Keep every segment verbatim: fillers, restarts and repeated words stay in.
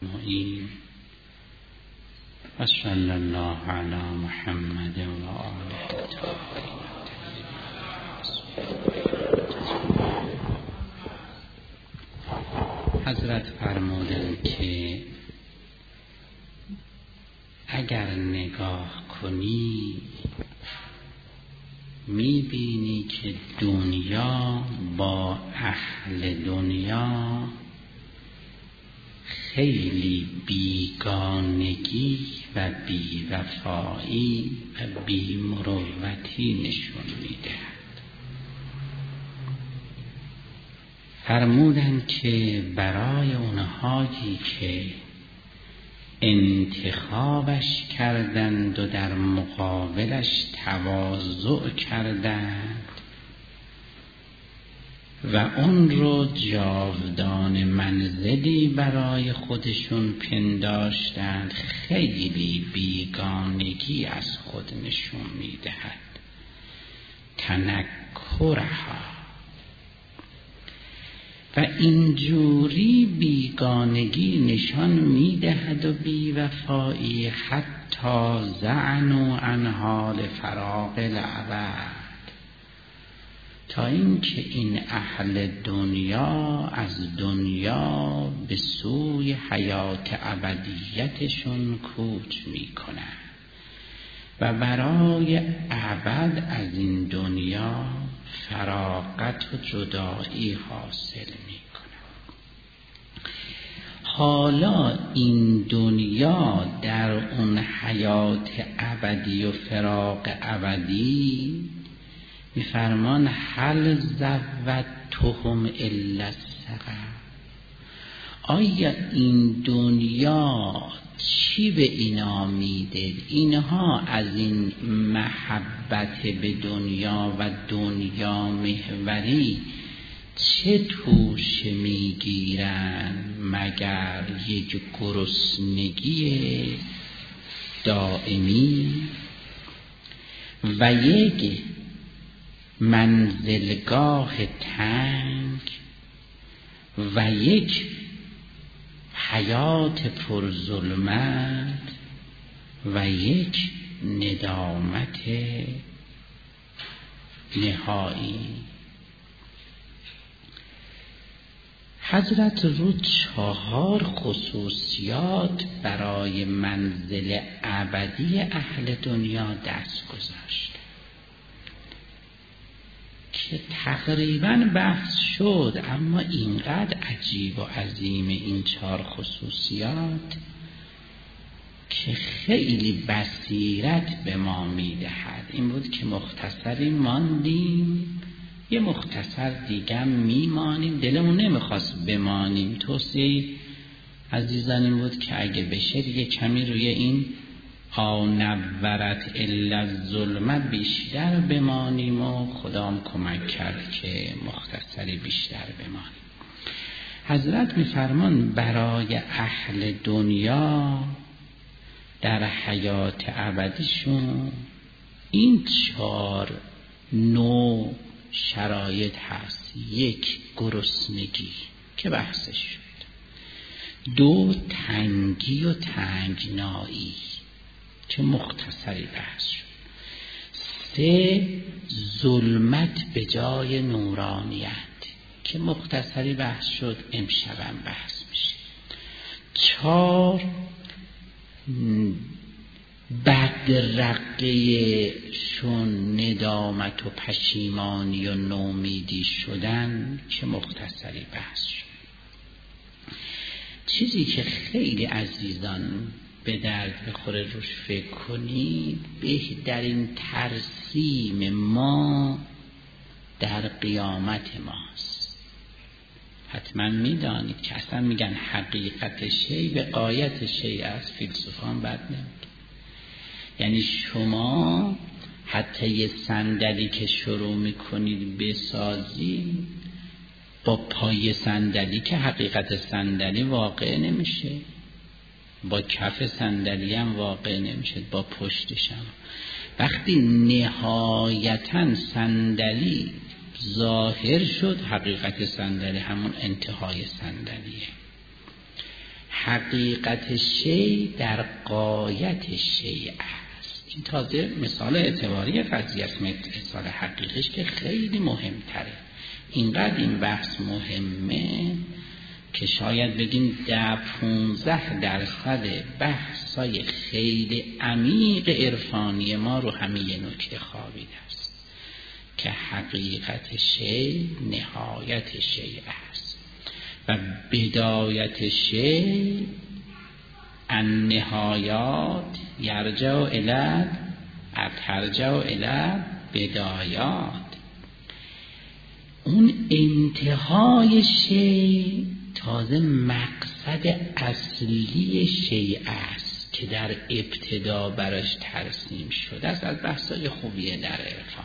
معین و صلی الله علی محمد و آله الطاهرین. حضرت فرمودند که اگر نگاه کنی میبینی که دنیا با اهل دنیا خیلی بیگانگی و بیوفایی و بیمروتی نشون میدهد. فرمودند که برای اونهایی که انتخابش کردند و در مقابلش تواضع کردند و اون رو جاودان منزلی برای خودشون پنداشتند، خیلی بیگانگی از خود نشون میدهد. تنکرها و اینجوری بیگانگی نشان میدهد و بیوفایی حتی زعنوا عن حال فراق الابد، تا اینکه این اهل دنیا از دنیا به سوی حیات ابدیتشون کوچ میکنند و برای ابد از این دنیا فراغت و جدایی حاصل میکنند. حالا این دنیا در اون حیات ابدی و فراق ابدی میفرمان هل زودتهم الا السقر، آیا این دنیا چی به اینا میده؟ اینها از این محبت به دنیا و دنیا محوری چه توش میگیرن مگر یک گرسنگی دائمی و یک منزلگاه تنگ و یک حیات پر ظلمت و یک ندامت نهایی. حضرت رو چهار خصوصیات برای منزل ابدی اهل دنیا دست گذاشت که تقریباً بحث شد، اما اینقدر عجیب و عظیم این چهار خصوصیات که خیلی بصیرت به ما میدهد. این بود که مختصری ماندیم، یه مختصر دیگه میمانیم، دلمون نمیخواست بمانیم. توصیه عزیزان این بود که اگه بشه دیگه کمی روی این آو نورت الا الظلمت بیشتر بمانیم و خدام کمک کرد که مختصری بیشتر بمانیم. حضرت میفرمان برای اهل دنیا در حیات ابدیشون این چهار نوع شرایط هست. یک، گرسنگی که بحثش شد. دو، تنگی و تنگنایی که مختصری بحث شد. سه، ظلمت به جای نورانیت که مختصری بحث شد، امشبم بحث میشه. چهار، بدرقه شون ندامت و پشیمانی و نومیدی شدن که مختصری بحث شد. چیزی که خیلی عزیزان به درد بخوره روش فکر کنید، بهترین ترسیم ما در قیامت ماست. حتما میدانید که اصلا میگن حقیقت شی به غایت شی است، فیلسوفان بد نمیگن. یعنی شما حتی یه صندلی که شروع میکنید بسازی، با پای صندلی که حقیقت صندلی واقع نمیشه، با کف صندلی هم واقع نمیشه، با پشتش هم. وقتی نهایتاً صندلی ظاهر شد، حقیقت صندلی همون انتهای صندلیه. حقیقت شی در غایت شی است. این تازه مثال اعتباری قضیه است، مثال حقیقیش که خیلی مهمتره. اینقدر این بحث مهمه که شاید بگیم ده پونزده درصد بحثای خیلی عمیق عرفانی ما رو همه یه نکته خوابیده است که حقیقت شی نهایت شی است و بدایت شی النهایات یرجع الی ترجع الی بدایات. اون انتهای شی تازه مقصد اصلی شیء است که در ابتدا براش ترسیم شده است. از بحثای خوبیه در عرفان.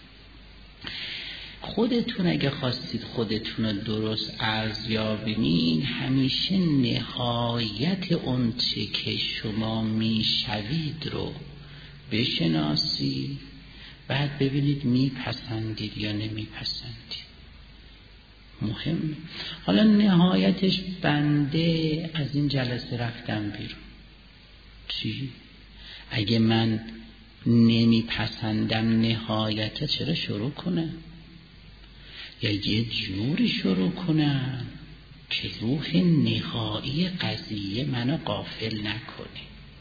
خودتون اگه خواستید خودتون رو درست ارزیابی ببینین، همیشه نهایت اون چه که شما میشوید رو بشناسید، بعد ببینید میپسندید یا نمیپسندید. مهم. حالا نهایتش بنده از این جلسه رفتم بیرون، چی؟ اگه من نمیپسندم نهایت چرا شروع کنم؟ یا یه جوری شروع کنم که روح نهایی قضیه منو غافل نکنه.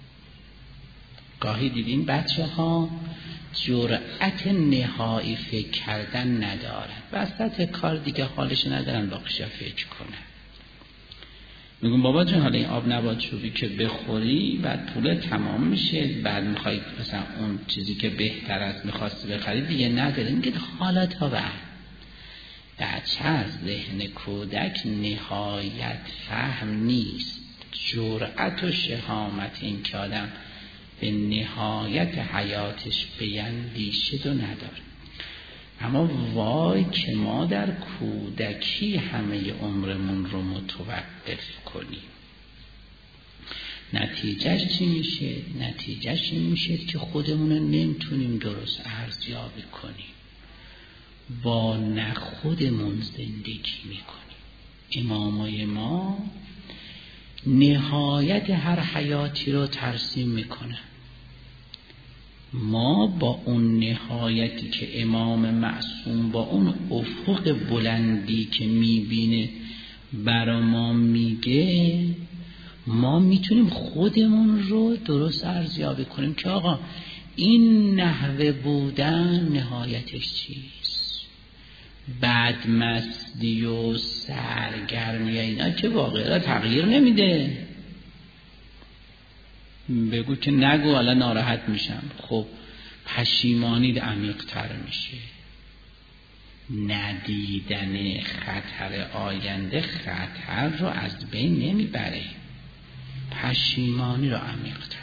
گاهی دیدین بچه ها جرأت نهایی فکر کردن ندارن، وسط کار دیگه حالش ندارن باقیشا فکر کنن. میگم بابا جان حالا این آب نبات چوبی که بخوری بعد پول تمام میشه، بعد میخوای مثلا اون چیزی که بهتر از میخواستی بخری دیگه نداری. میگه حالا تا بعد. بچه از ذهن کودک نهایت فهم نیست، جرأت و شهامت این که آدم به نهایت حیاتش بیندیشد و نداره. اما وای که ما در کودکی همه عمرمون رو متوقف کنیم. نتیجهش چی میشه؟ نتیجهش این میشه که خودمون رو نمیتونیم درست ارزیابی کنیم، با نه خودمون زندگی میکنیم. امامای ما نهایت هر حیاتی رو ترسیم میکنن. ما با اون نهایتی که امام معصوم با اون افق بلندی که میبینه برا ما میگه، ما میتونیم خودمون رو درست ارزیابی کنیم که آقا این نحوه بودن نهایتش چیست. بدمستی و سرگرمی اینا که واقعا تغییر نمیده. بگو که نگو حالا ناراحت میشم. خب پشیمانی عمیق تر میشه. ندیدن خطر آینده خطر رو از بین نمیبره، پشیمانی رو عمیق تر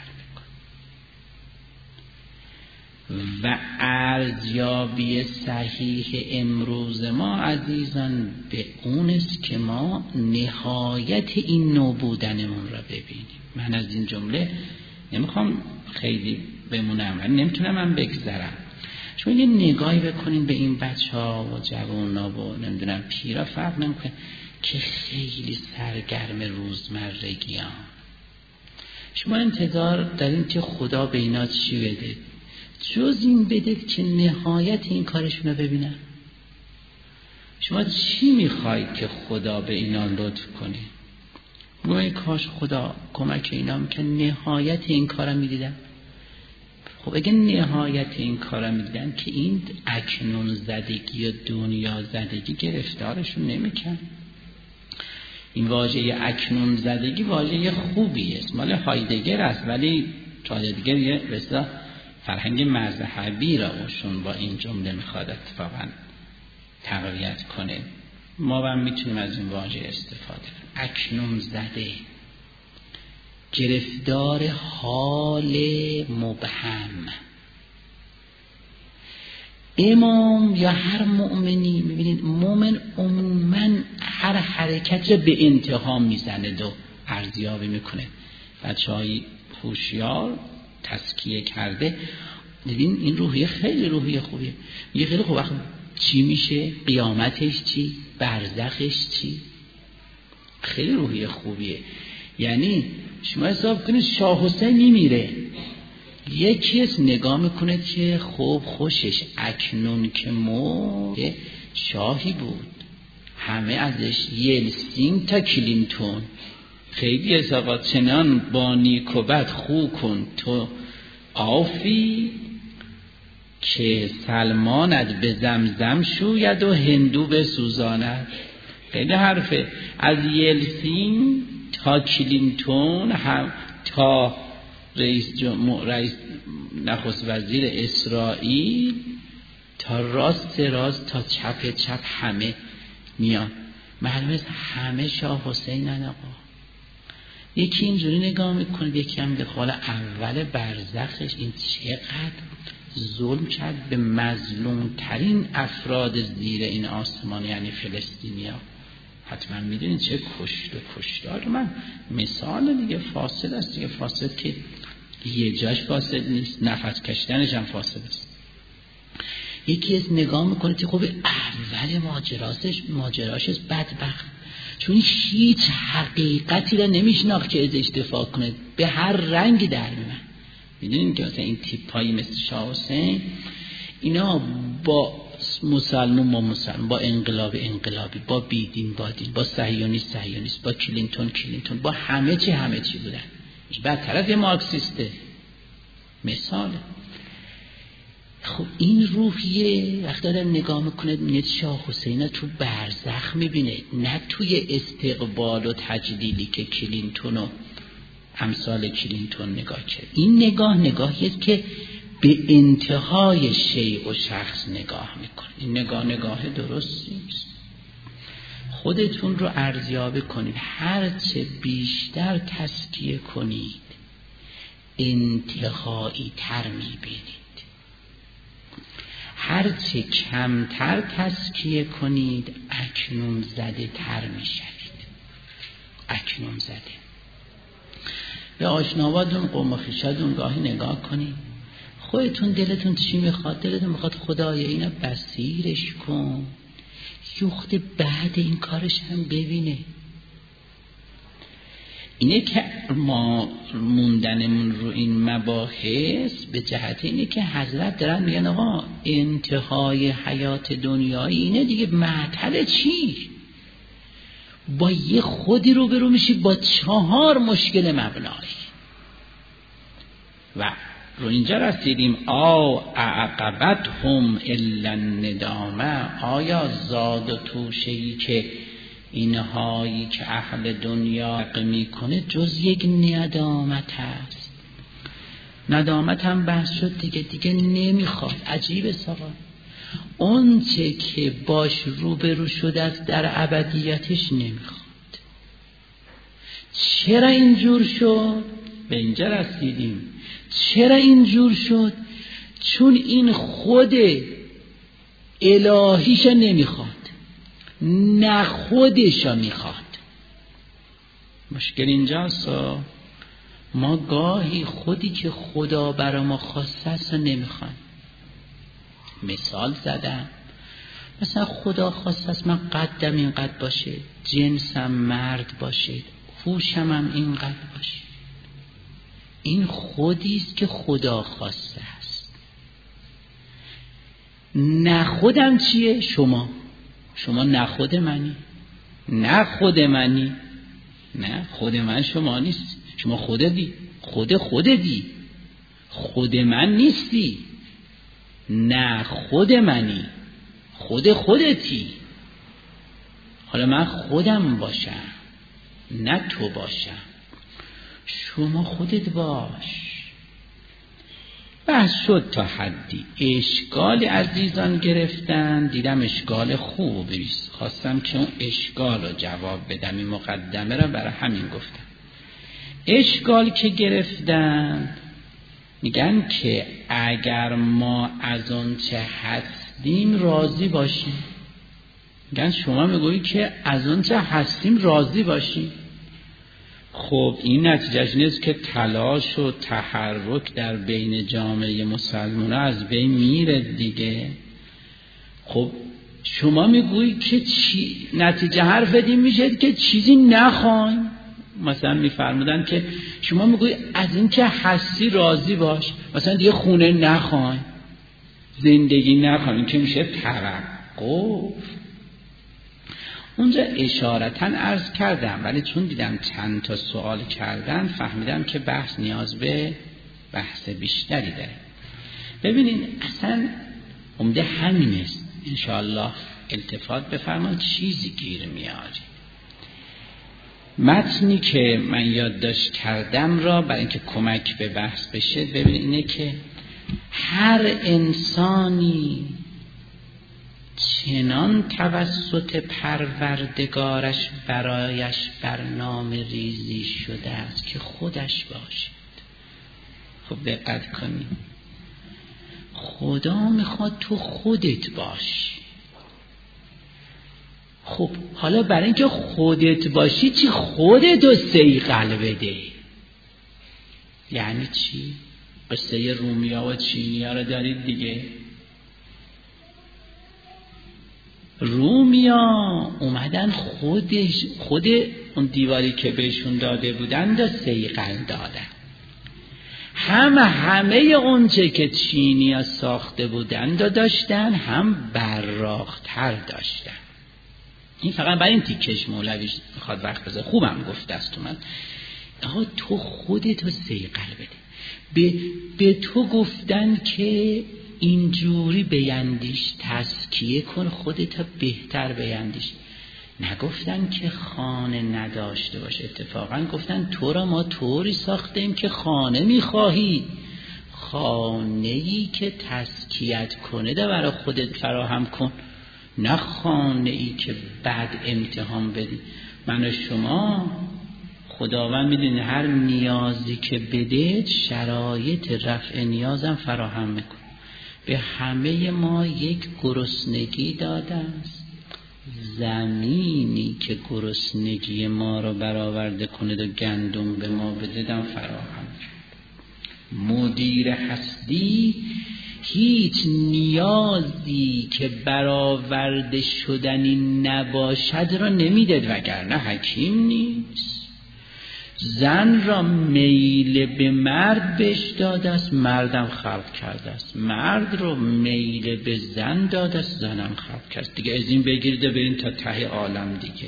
و ارزیابی صحیح امروز ما عزیزان به اون است که ما نهایت این نوع بودنمون را ببینیم. من از این جمله نمیخوام خیلی بمونم، من نمیتونم من بگذرم. شما یه نگاهی بکنین به این بچه ها و جوان ها و نمیدونم پیرا، فرق نمیکنه که خیلی سرگرم روزمرگی ها. شما انتظار دارین که خدا به اینا چی بده جز این بده که نهایت این کارشون رو ببینن؟ شما چی میخواید که خدا به اینا لطف کنه؟ گویا کاش خدا کمک اینا میکنه نهایت این کارا میدیدن. خب اگه نهایت این کارا میدیدن که این اکنون زدگی و دنیا زدگی گرفتارشون نمیکن. این واژه اکنون زدگی واژه خوبی است، مال هایدگر است، ولی هایدگر یه بسیار فرهنگ مذهبی را اوشون با این جمله میخواد اتفاقا تقویت کنه. ما هم میتونیم از این واژه استفاده کنیم. اکنون زده، گرفتار حال مبهم. امام یا هر مؤمنی، میبینید مؤمن عموما هر حرکت رو به انتها میزنه و ارزیابی میکنه. بچه های هوشیار تزکیه کرده، دیدین این روحیه خیلی روحیه خوبیه. میگه خیلی خوب، وقت چی میشه؟ قیامتش چی؟ برزخش چی؟ خیلی روحیه خوبیه. یعنی شما حساب کنید شاه حسین میمیره، یکی از نگاه میکنه که خوب خوشش اکنون که مرد شاهی بود، همه ازش یلسین تا کلینتون خیلی حسابات چنان با نیک و بد خو کن تو آفی که سلمانت به زمزم شوید و هندو به سوزاند. خیلی حرفه. از یلسین تا کلینتون هم تا رئیس جمهور رئیس نخست وزیر اسرائیل تا راست راست تا چپ چپ همه میان. معلومه همه شاه حسین آقا. یکی اینجوری نگاه میکنه، یکی هم به حال اول برزخش این چقدر ظلم کرد به مظلوم ترین افراد زیر این آسمان، یعنی فلسطینیا. حتما میدونید چه کشت و کشتار. من مثال دیگه فاسد است دیگه، فاسد که یه جاش فاسد نیست، نفس کشتنش هم فاسد است. یکی از نگاه میکنه که خب اول ماجراشش ماجراش بدبخت، چون هیچ حقیقتی را نمیشناخت که ازش دفاع کنه، به هر رنگی در میمن. میدونید که مثلا این تیپایی مثل شاه حسین اینا با مسلمان با مسلمان، با انقلاب انقلابی، با بیدین با دین، با صهیونیست صهیونیست، با کلینتون کلینتون، با همه چی همه چی بودن. بعد طرف یه مارکسیسته مثاله. خب این روحیه وقتی آدم نگاه میکنه میاد شاه حسین تو برزخ میبینه، نه توی استقبال و تجلیلی که کلینتون و امثال کلینتون نگاه کرد. این نگاه نگاهیه که به انتهای شیء و شخص نگاه میکنه. این نگاه نگاه درست نیست. خودتون رو ارزیابی کنید. هرچه بیشتر تزکیه کنید انتهایی تر میبینید، هرچه کمتر تزکیه کنید اکنون زده تر میشوید. اکنون زده. به آشناواتون قوم و خویشاتون گاهی نگاه کنید، خودتون دلتون چی میخواد؟ دلتون میخواد خدایا اینا بصیرش کن، یخت بعد این کارش هم ببینه. اینه که ما موندنمون رو این مباحث به جهت اینه که حضرت دارن میگن آقا انتهای حیات دنیایی اینه دیگه، معطل چی؟ با یه خودی رو برو میشی با چهار مشکل مبنایی. و رو اینجا رسیدیم آ اعقبت هم الا الندامه، آیا زاد و توشهی که اینهایی که اهل دنیا میکنه جز یک ندامت هست. ندامت هم بحث شد دیگه، دیگه نمیخواد. عجیبه ساقا، اون چه که باش روبرو شده است در ابدیتش نمیخواد. چرا اینجور شد؟ به اینجا رسیدیم. چرا اینجور شد؟ چون این خود الهیش نمیخواد، نه خودشا میخواد. مشکل اینجاست. ما گاهی خودی که خدا برای ما خواسته است نمیخوان. مثال زدم، مثلا خدا خواسته است من قدم اینقدر باشه، جنسم مرد باشه، هوشم هم اینقدر باشه. این خودیست که خدا خواسته است. نه خودم چیه؟ شما شما نه خود منی، نه خود منی، نه خود من شما نیست. شما خودتی، خود خودتی، خود من نیستی. نه خود منی، خود خودتی. حالا من خودم باشم، نه تو باشم. شما خودت باش. بحث شد تا حدی. اشکال عزیزان گرفتن، دیدم اشکال خوبیست، خواستم که اون اشکال رو جواب بدم. این مقدمه را برای همین گفتم. اشکال که گرفتن میگن که اگر ما از اون چه هستیم راضی باشیم. میگن شما میگویی که از اون چه هستیم راضی باشیم. خب این نتیجهش نیست که تلاش و تحرک در بین جامعه مسلمانه از بین میره دیگه. خب شما میگویی که چی؟ نتیجه حرف دیم میشه که چیزی نخوایم. مثلا میفرمودن که شما میگوی از این که هستی راضی باش، مثلا دیگه خونه نخوای، زندگی نخوای، این که میشه توقف. اونجا اشارتاً عرض کردم، ولی چون دیدم چند تا سوال کردن فهمیدم که بحث نیاز به بحث بیشتری داره. ببینین اصلا عمده همین است. انشاءالله التفات بفرمایید چیزی گیر میاری. متنی که من یادداشت کردم را برای اینکه کمک به بحث بشه، ببین اینه که هر انسانی چنان توسط پروردگارش برایش برنامه ریزی شده است که خودش باشد. خب دقت کنید، خدا میخواد تو خودت باشی. خب حالا برای اینکه خودت باشی چی؟ خودتو صیقل بده. یعنی چی؟ قصه رومیا و چینیا رو دارید دیگه. رومیا اومدن خودش خود اون دیواری که بهشون داده بودن دا صیقل دادن. هم همه اونچه که چینیا ساخته بودن دا داشتن، هم براق‌تر داشتن. این فقط برای این تیکش مولوی میخواد وقت بذاره. خوبم گفته است من. آها تو خودتو صیقل بده. به, به تو گفتن که اینجوری بیندیش، تزکیه کن خودت بهتر بیندیش. نگفتن که خانه نداشته باش، اتفاقا گفتن تو را ما طوری ساختیم که خانه میخواهی، خانه‌ای که تزکیت کنه ده برای خودت فراهم کن، نه خانه‌ای که بعد امتحان بدی. من و شما خداوند میدونه هر نیازی که بده شرایط رفع نیازم فراهم میکن. به همه ما یک گرسنگی داده است، زمینی که گرسنگی ما رو برآورده کنه و گندم به ما بددم فراهم کرد. مدیر هستی هیچ نیازی که برآورده شدنی نباشد را نمیداد، وگرنه حکیم نیست. زن را میل به مرد بهش داده است، مردم خلق کرده است. مرد را میل به زن داده است، زنم خلق کرده است. دیگه از این بگیرید و برین تا ته عالم دیگه.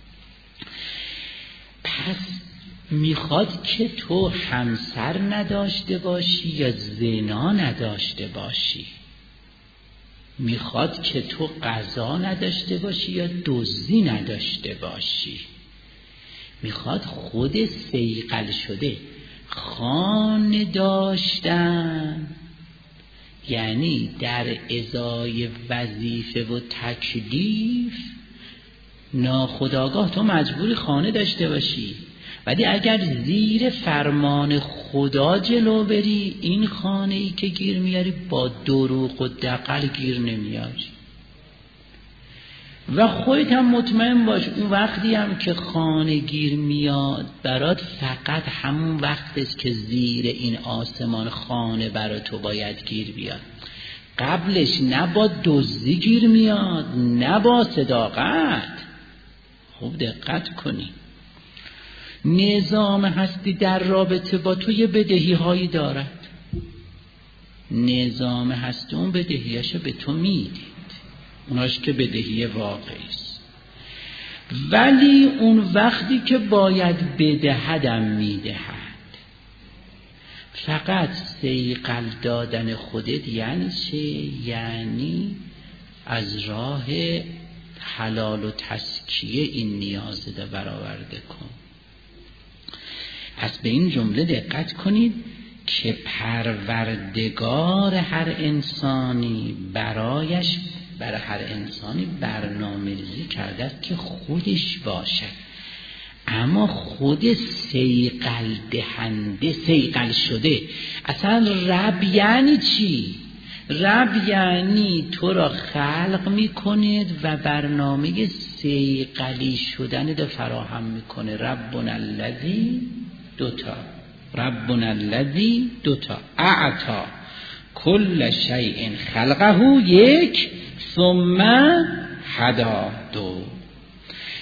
پس میخواد که تو همسر نداشته باشی یا زنا نداشته باشی، میخواد که تو غذا نداشته باشی یا دزدی نداشته باشی، میخواد خود صیقل شده خانه داشتن، یعنی در ازای وظیفه و تکلیف ناخودآگاه تو مجبوری خانه داشته باشی، ولی اگر زیر فرمان خدا جلو بری این خانه ای که گیر میاری با دروغ و دغل گیر نمیاری. و خودت هم مطمئن باش اون وقتی هم که خانه گیر میاد برات فقط همون وقت است که زیر این آسمان خانه برات تو باید گیر بیاد. قبلش نه با دزدی گیر میاد نه با صداقت. خوب دقت کنی. نظام هستی در رابطه با تو یه بدهی هایی دارد. نظام هستی اون بدهیاشو به تو میدید، اوناش که بدهی واقعی است، ولی اون وقتی که باید بدهدم میدهد. فقط صیقل دادن خودت یعنی چه؟ یعنی از راه حلال و تزکیه این نیاز رو برآورده کن. پس به این جمله دقت کنید که پروردگار هر انسانی برایش برای هر انسانی برنامه‌ریزی کرده است که خودش باشد، اما خود صیقل دهنده، صیقل شده. اصلا رب یعنی چی؟ رب یعنی تو را خلق میکنید و برنامه صیقلی شدن ده فراهم میکنه. ربنا الذی دوتا، ربنا الذی دوتا اعطا کل شیء خلقه یک ثم هدا دو.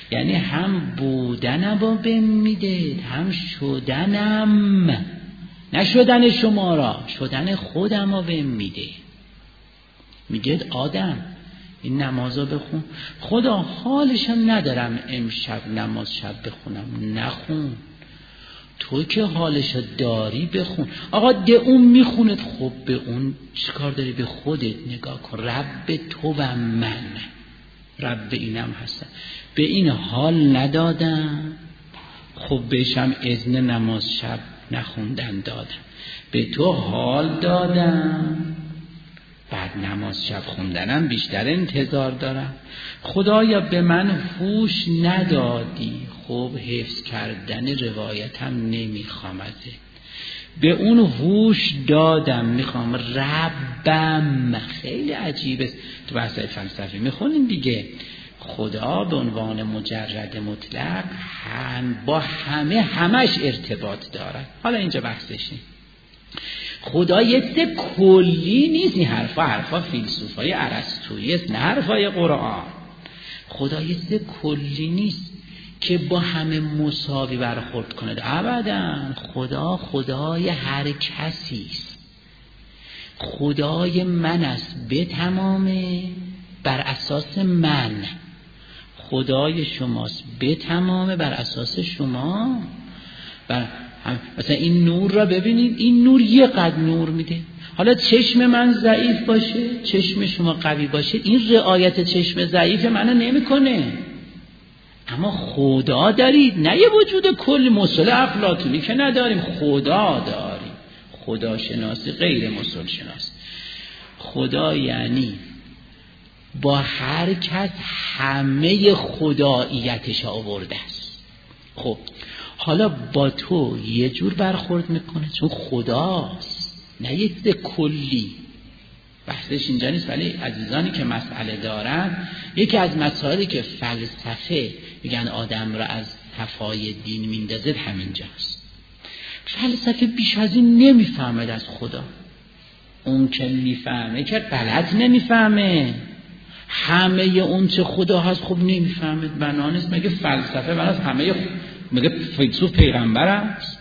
یعنی هم بودنم رو بهم میده، هم شدنم، نه شدن شما را، شدن خودم رو بهم میده. میگه آدم این نمازو بخون. خدا حالشم ندارم امشب نماز شب بخونم، نخون. تو که حالش داری بخون. آقا ده اون میخونه، خب به اون چیکار داری؟ به خودت نگاه کن. رب تو و من، رب اینم هستم، به این حال ندادم، خب بهشم اذن نماز شب نخوندن دادم. به تو حال دادم، بعد نماز شب خوندنم بیشتر انتظار دارم. خدایا به من هوش ندادی، خب حفظ کردن روایتم نمیخوام ازت، به اون هوش دادم میخوام. ربم خیلی عجیبه، تو بحثای فلسفی میخونیم دیگه. خدا به عنوان مجرد مطلق هم با همه همش ارتباط داره. حالا اینجا بحثشه. خدا یه چیز کلی نیست. این حرفا حرفا فیلسوفای ارسطویی است، نه حرفای قرآن. خدا یه چیز کلی نیست که با همه مساوی برخورد کنه. ابداً. خدا خدای هر کسی است. خدای من است به تمامه، بر اساس من. خدای شماست به تمامه، بر اساس شما. بر مثلا این نور را ببینید، این نور یه قد نور میده. حالا چشم من ضعیف باشه، چشم شما قوی باشه، این رعایت چشم ضعیف منو نمیکنه. اما خدا دارید، نه یه وجود کلی مسل افلاطونی که نداریم، خدا داریم. خدا شناسی غیر مسل شناسی. خدا یعنی با هر کس همه خداییتش آورده است. خب حالا با تو یه جور برخورد میکنه چون خداست، نه یه چیز کلی. بحثش اینجا نیست. ولی عزیزانی که مسئله دارن، یکی از مسائلی که فلسفه میگن آدم را از صفای دین میندازه همینجاست. فلسفه بیش از این نمیفهمد از خدا. اون که میفهمه که غلط نمیفهمه. همه اون چه خدا هست خب نمیفهمه. بنا نیست مگه فلسفه بنا همه مگه فیلسوف پیغمبر است؟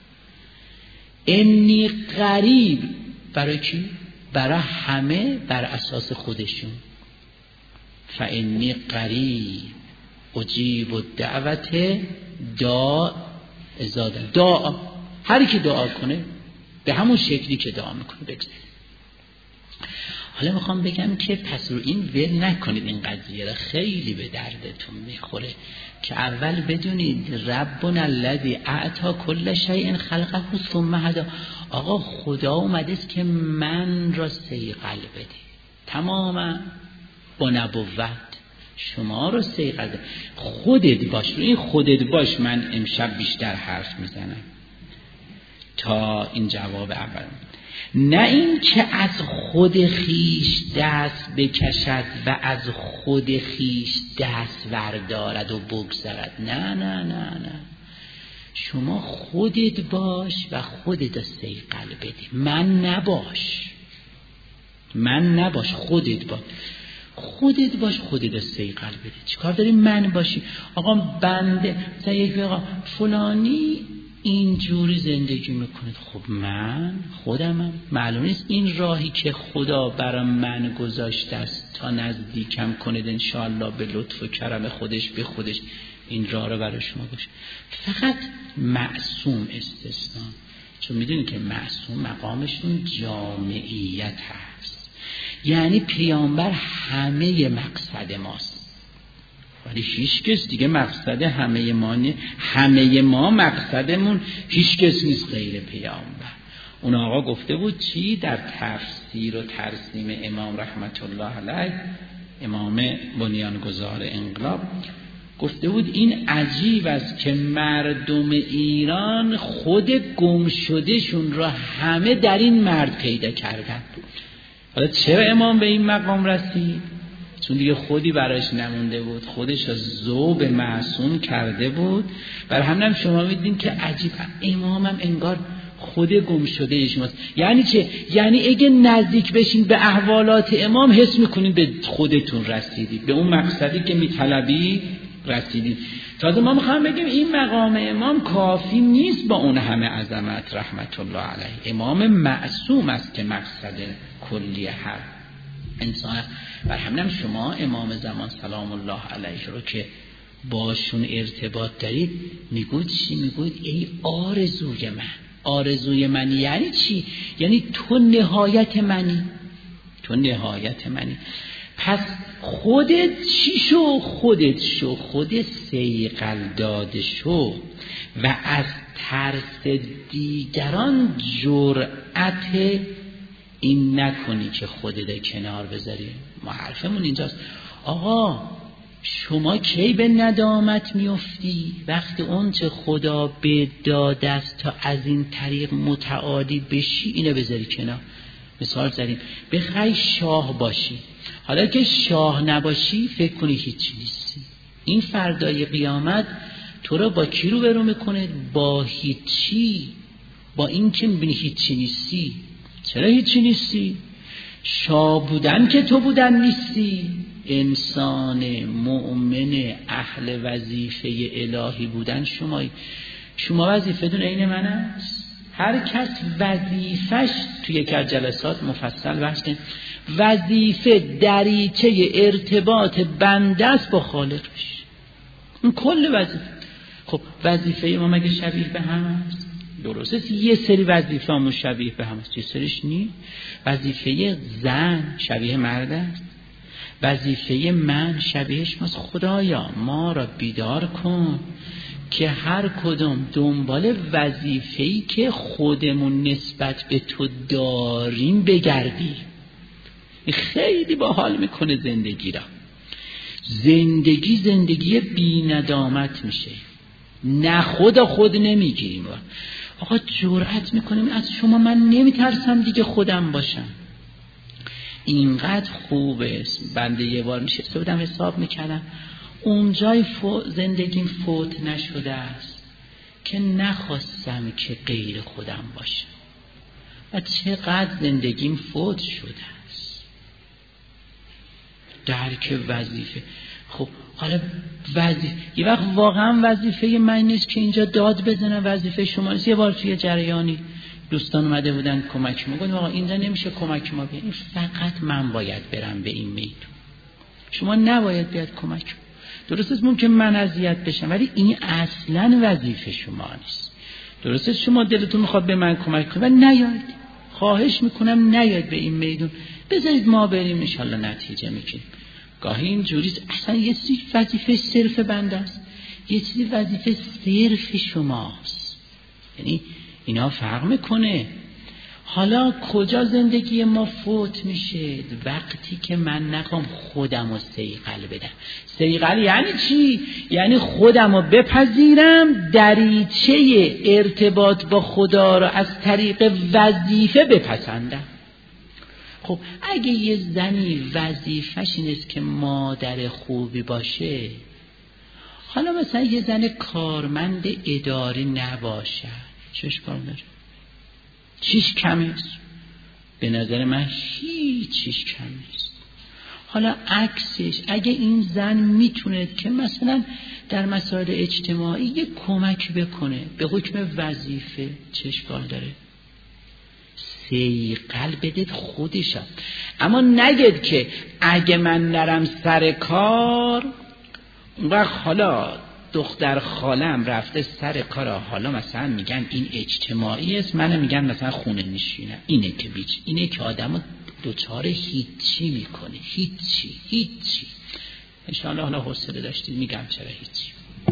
انی قریب برای کی؟ برای همه بر اساس خودشون. فانی قریب اجیب الدعوت داع اذا دعا. دعا هر کی دعا کنه به همون شکلی که دعا میکنه بگذاره. حالا میخوام بگم که پس رو این ول نکنید، این قضیه را خیلی به دردتون میخوره که اول بدونید ربنا الذی اعطی کل شیء خلقه ثم هدی. آقا خدا اومده است که من را صیقل بده، تماما با نبوت شما رو صیقل بده. خودت باش، رو این خودت باش من امشب بیشتر حرف میزنم تا این جواب اول. نه این که از خود خیش دست بکشد و از خود خیش دست وردارد و بگذارد. نه نه نه نه، شما خودت باش و خودت صیقل بده. من نباش، من نباش، خودت باش. خودت باش، خودت صیقل بده. چیکار داری من باشی؟ آقا بنده مثلا یک آقا فلانی اینجوری زندگی میکنید، خب من خودمم. معلوم نیست این راهی که خدا برای من گذاشته است تا نزدیکم کنید انشاءالله به لطف و کرم خودش به خودش این راه رو برای شما باشه. فقط معصوم استثنا، چون میدونید که معصوم مقامشون جامعیت هست، یعنی پیامبر همه مقصد ماست. ولی هیچ کس دیگه مقصد همه ما نه. همه ما مقصدمون هیچ کس نیست غیر پیامبر. اون آقا گفته بود چی در تفسیر و ترسیم امام رحمت الله علیه، امام بنیانگذار انقلاب، گفته بود این عجیب است که مردم ایران خود گم شدهشون را همه در این مرد پیدا کردن. حالا چرا امام به این مقام رسید؟ چون دیگه خودی براش نمونده بود، خودش از ذوب معصوم کرده بود. بر همینم شما میدین که عجیب امامم انگار خود گم شده شماست. یعنی چه؟ یعنی اگه نزدیک بشین به احوالات امام حس میکنین به خودتون رسیدید، به اون مقصدی که میطلبید رسیدیم. تازه ما میخوام بگیم این مقام امام کافی نیست با اون همه عظمت رحمت الله علیه. امام معصوم است که مقصد کلی هر انسان. بر همینم شما امام زمان سلام الله علیه رو که باشون ارتباط دارید میگوید چی؟ میگوید ای آرزوی من. آرزوی من یعنی چی؟ یعنی تو نهایت منی، تو نهایت منی. پس خودت چی شو؟ خودت شو، خودت صیقل داده شو و از ترس دیگران جرأت این نکنی که خودت کنار بذاری. ما حرفمون اینجاست آقا شما کی به ندامت میفتی؟ وقتی اون چه خدا به داده است تا از این طریق متعالی بشی اینو بذاری کنار. مثال زدیم بخوای شاه باشی، حالا که شاه نباشی فکر کنی هیچی نیستی. این فردای قیامت تو رو با کی رو برو میکنه؟ با هیچی، با این که میبینی هیچی نیستی. چرا هیچی نیستی؟ شاه بودن که تو بودن نیستی. انسان مؤمن اهل وظیفه الهی بودن شمایی. شما وظیفه دون این من است. هر کس وظیفش توی یک از جلسات مفصل بحث کنیم. وظیفه دریچه ارتباط بنده است با خالقش. این کل وظیفه. خب وظیفه ما مگه شبیه به هم است؟ درسته یه سری وظیفه همون شبیه به هم است، یه سریش نی. وظیفه زن شبیه مرد است، وظیفه من شبیهش ماست. خدایا ما را بیدار کن که هر کدوم دنبال وظیفه‌ای که خودمون نسبت به تو داریم بگردی. خیلی باحال میکنه زندگی را. زندگی زندگی بی ندامت میشه. نه خدا خود نمیگیریم. آقا جرأت میکنیم از شما من نمیترسم دیگه خودم باشم. اینقدر خوبه. بنده یه بار نشسته بودم حساب میکردم اونجای فو زندگیم فوت نشده است که نخواستم که غیر خودم باشم و چقدر زندگیم فوت شده است. درک وظیفه. خب حالا وظیفه یه وقت واقعا وظیفه من نیست که اینجا داد بزنم، وظیفه شما نیست. یه بار توی جریانی دوستان اومده بودن کمک ما، گفتم آقا اینجا نمیشه کمک ما بیاد، این فقط من باید برم به این میدون، شما نباید بیاد کمک. درست است ممکن من اذیت بشم ولی این اصلا وظیفه شما نیست. درست است شما دلتون میخواد به من کمک کنید و نیاید، خواهش میکنم نیاید به این میدون، بذارید ما بریم ان شاءالله نتیجه میگیریم. گاهی اینجوری اصلا یه چیزی وظیفه صرف بنده است، یه چیزی وظیفه صرف شماست. یعنی اینا فرق میکنه. حالا کجا زندگی ما فوت میشه؟ وقتی که من نخوام خودم رو صیقل بدم. صیقل یعنی چی؟ یعنی خودم رو بپذیرم، دریچه ارتباط با خدا رو از طریق وظیفه بپسندم. خب اگه یه زنی وظیفش این است که مادر خوبی باشه، حالا مثلا یه زن کارمند اداری نباشه، چش کار داره؟ چیش کم است؟ به نظر من هیچیش کم نیست. حالا عکسش اگه این زن میتونه که مثلا در مسائل اجتماعی یه کمک بکنه به حکم وظیفه، چش کار داره؟ صیقل بدید خودشم. اما نگید که اگه من نرم سر کار اون وقت حالا دختر خالم رفته سر کار، حالا مثلا میگن این اجتماعی است، من میگن مثلا خونه نشینه. اینه که بیچ اینه که آدمو دوچار هیچی میکنه. هیچی هیچی انشاءالله حالا حوصله داشتید میگم چرا هیچی.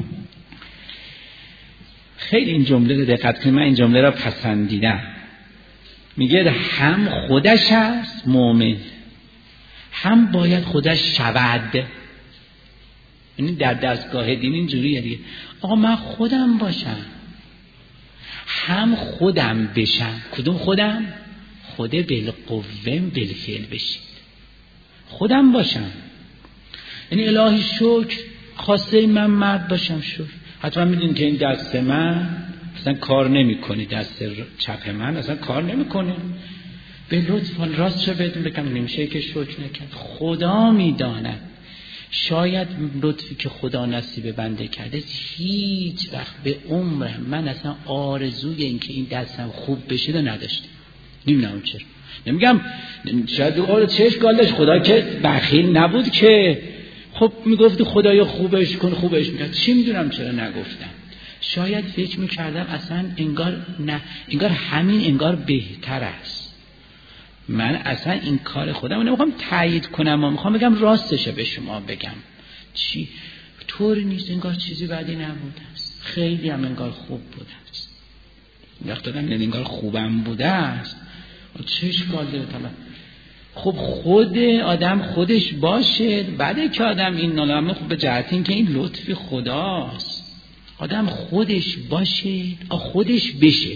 خیلی این جمله رو دقت کنید، من این جمله رو پسندیدم. میگه هم خودش هست مؤمن، هم باید خودش شود. یعنی در دستگاه دین اینجوریه دیگه، آقا من خودم باشم هم خودم بشم. کدوم خودم؟ خود بالقوم بالفعل بشید، خودم باشم. یعنی الهی شکر خواسته من مرد باشم، شکر. حتما میدونی که این دست من اصلا کار نمیکنه، دست چپ من اصلا کار نمیکنه. به لطف راست چه بدون بگم نمیشه که شکر نکرد. خدا میداند شاید لطفی که خدا نصیب بنده کرده هیچ وقت به عمرم من اصلا آرزوی این که این دستم خوب بشه رو نداشتم. نمیدونم چرا. نمیگم شاید دوباره چشم گالش خدا که بخیل نبود که خب میگفت خدایا خوبش کن خوبش میکرد. چی میدونم چرا نگفتم. شاید فکر میکردم اصلا انگار نه انگار همین انگار بهتر است. من اصلا این کار خودم نمیخوام تایید کنم و میخوام بگم راستشه به شما بگم چی طوری نیست. انگار چیزی بدی نبوده است. خیلی هم انگار خوب بوده است. وقتی دادم انگار خوبم بوده است چه اشکال داره طبعا. خب خود آدم خودش باشه بعد که آدم این نالامه خوب به جهت این که این لطف خداست. آدم خودش باشه خودش بشه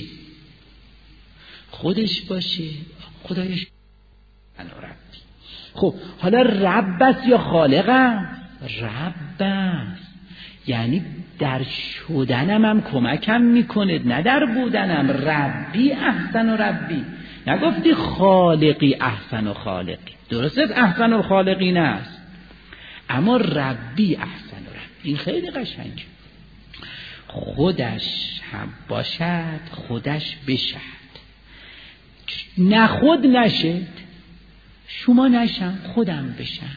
خودش باشه خدایش رب. خب حالا رب است یا خالق است؟ رب است، یعنی در شدنم هم کمکم میکنه نه در بودنم. ربی احسن و ربی، نگفتی خالقی احسن و خالقی. درسته احسن و خالقی نه است، اما ربی احسن و ربی این خیلی قشنگه. خودش هم باشد خودش بشد، نه خود نشد شما نشم خودم بشم،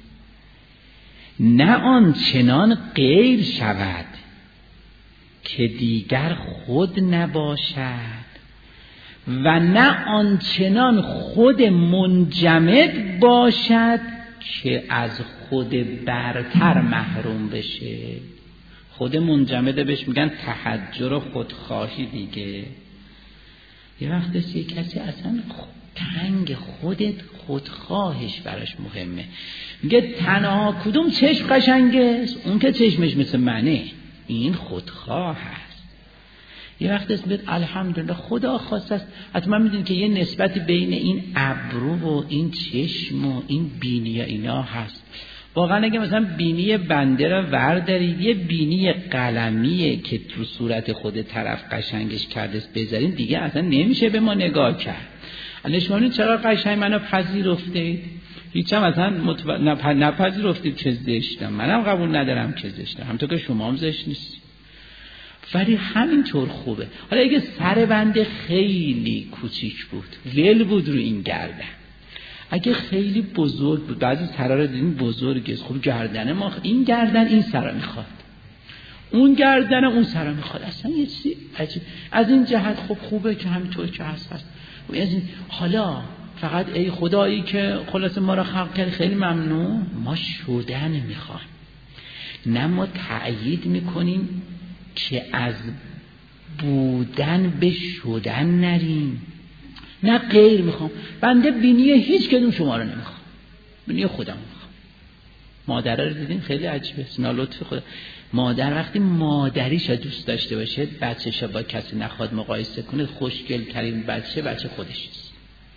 نه آنچنان غیر شود که دیگر خود نباشد و نه آنچنان خود منجمد باشد که از خود برتر محروم بشه. خود منجمده بهش میگن تحجر و خودخواهی دیگه. یه وقت است یه کسی اصلا تنگ خودت خودخواهش براش مهمه، میگه تنها کدوم چشم قشنگه است؟ اون که چشمش مثل منه، این خودخواه هست. یه وقت است میگه الحمدلله خدا خواسته است. حتما میدونید که یه نسبتی بین این ابرو و این چشم و این بینی اینا هست. واقعا اگه مثلا بینی بنده را وردارید یه بینی قلمیه که تو صورت خود طرف قشنگش کرده بذارین دیگه اصلا نمیشه به ما نگاه کرد. الان چرا قشنگ منو پذیرفتید؟ هیچ هم اصلا متو... نپ... نپذیرفتید که زشتم. منم قبول ندارم که زشتم، همونطور که شما هم زشت نیستید، ولی همینطور خوبه. حالا اگه سر بنده خیلی کوچیک بود ول بود رو این گردن، اگه خیلی بزرگ بود، بعضی سرا رو دیدین بزرگه، خب گردن ما این گردن این سرا میخواد، اون گردن اون سرا میخواد، اصلا یه چیزی عجیب. از این جهت خب خوبه که همینطور که هست هست. از این حالا فقط ای خدایی که خلاص ما را خلق کرد خیلی ممنون، ما شدن میخوایم، نه ما تأیید میکنیم که از بودن به شدن نریم. نه غیر میخوام، بنده بینی هیچ کدوم شما رو نمیخوام، بینی خودم میخوام. مادر رو دیدین خیلی عجیبه، سنا لطف خدا. مادر وقتی مادریش رو دوست داشته باشه بچه‌ش با کسی نخواد مقایسه کنه، خوشگل ترین بچه بچه خودش است.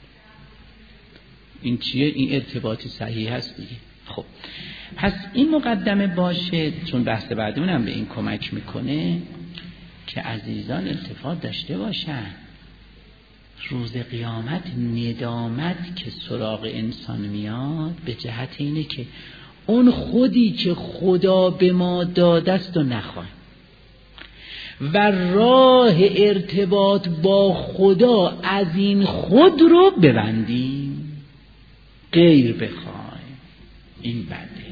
این چیه؟ این ارتباطی صحیح هست دیگه. خب پس این مقدمه باشه، چون بحث بعدمون هم به این کمک میکنه که عزیزان التفات داشته باشن. روز قیامت ندامت که سراغ انسان میاد به جهت اینه که اون خودی که خدا به ما دادست و نخواهیم و راه ارتباط با خدا از این خود رو ببندیم، غیر بخوایم. این بده.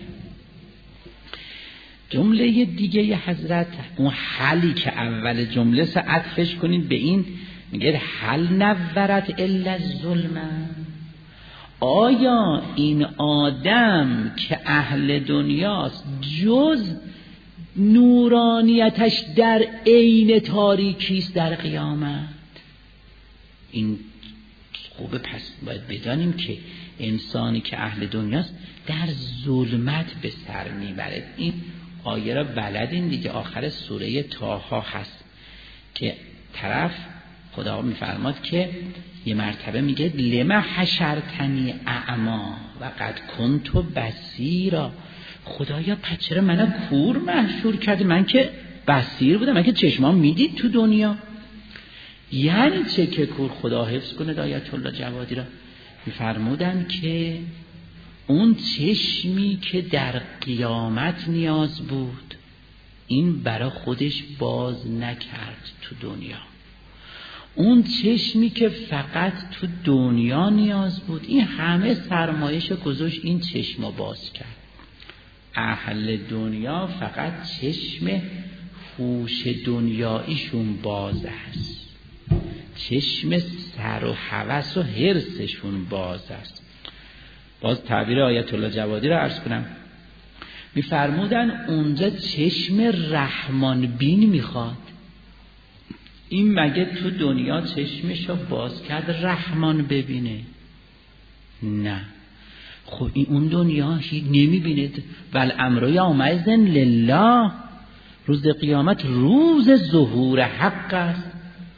جمله دیگه حضرت، اون حلی که اول جمله سه عطفش کنین به این، میگه حل نورت الا الظلم. آیا این آدم که اهل دنیاست جز نورانیتش در عین تاریکیست در قیامت؟ این خوبه. پس باید بدانیم که انسانی که اهل دنیاست در ظلمت به سر میبرد. این آیه را بلدین دیگه، آخر سوره طه هست که طرف خدا میفرماد که یه مرتبه میگه لما حشرتنی اعما و قد کنت بصیرا. خدایا پس چرا منو کور محشور کردی؟ من که بصیر بودم، من که چشمام میدید تو دنیا. یعنی چه که کور؟ خدا حفظ کنه آیت الله جوادی را میفرمودن که اون چشمی که در قیامت نیاز بود این برا خودش باز نکرد تو دنیا. اون چشمی که فقط تو دنیا نیاز بود این همه سرمایش گذاشت این چشم رو باز کرد. اهل دنیا فقط چشم هوش دنیاییشون باز است، چشم سر و هوس و حرصشون باز است. باز تعبیر آیت الله جوادی رو عرض کنم، میفرمودن اونجا چشم رحمان بین میخواد. این مگه تو دنیا چشمشو باز کرد رحمان ببینه؟ نه. خب این اون دنیا نمیبینه. والامر یومئذ لله، روز قیامت روز ظهور حق است.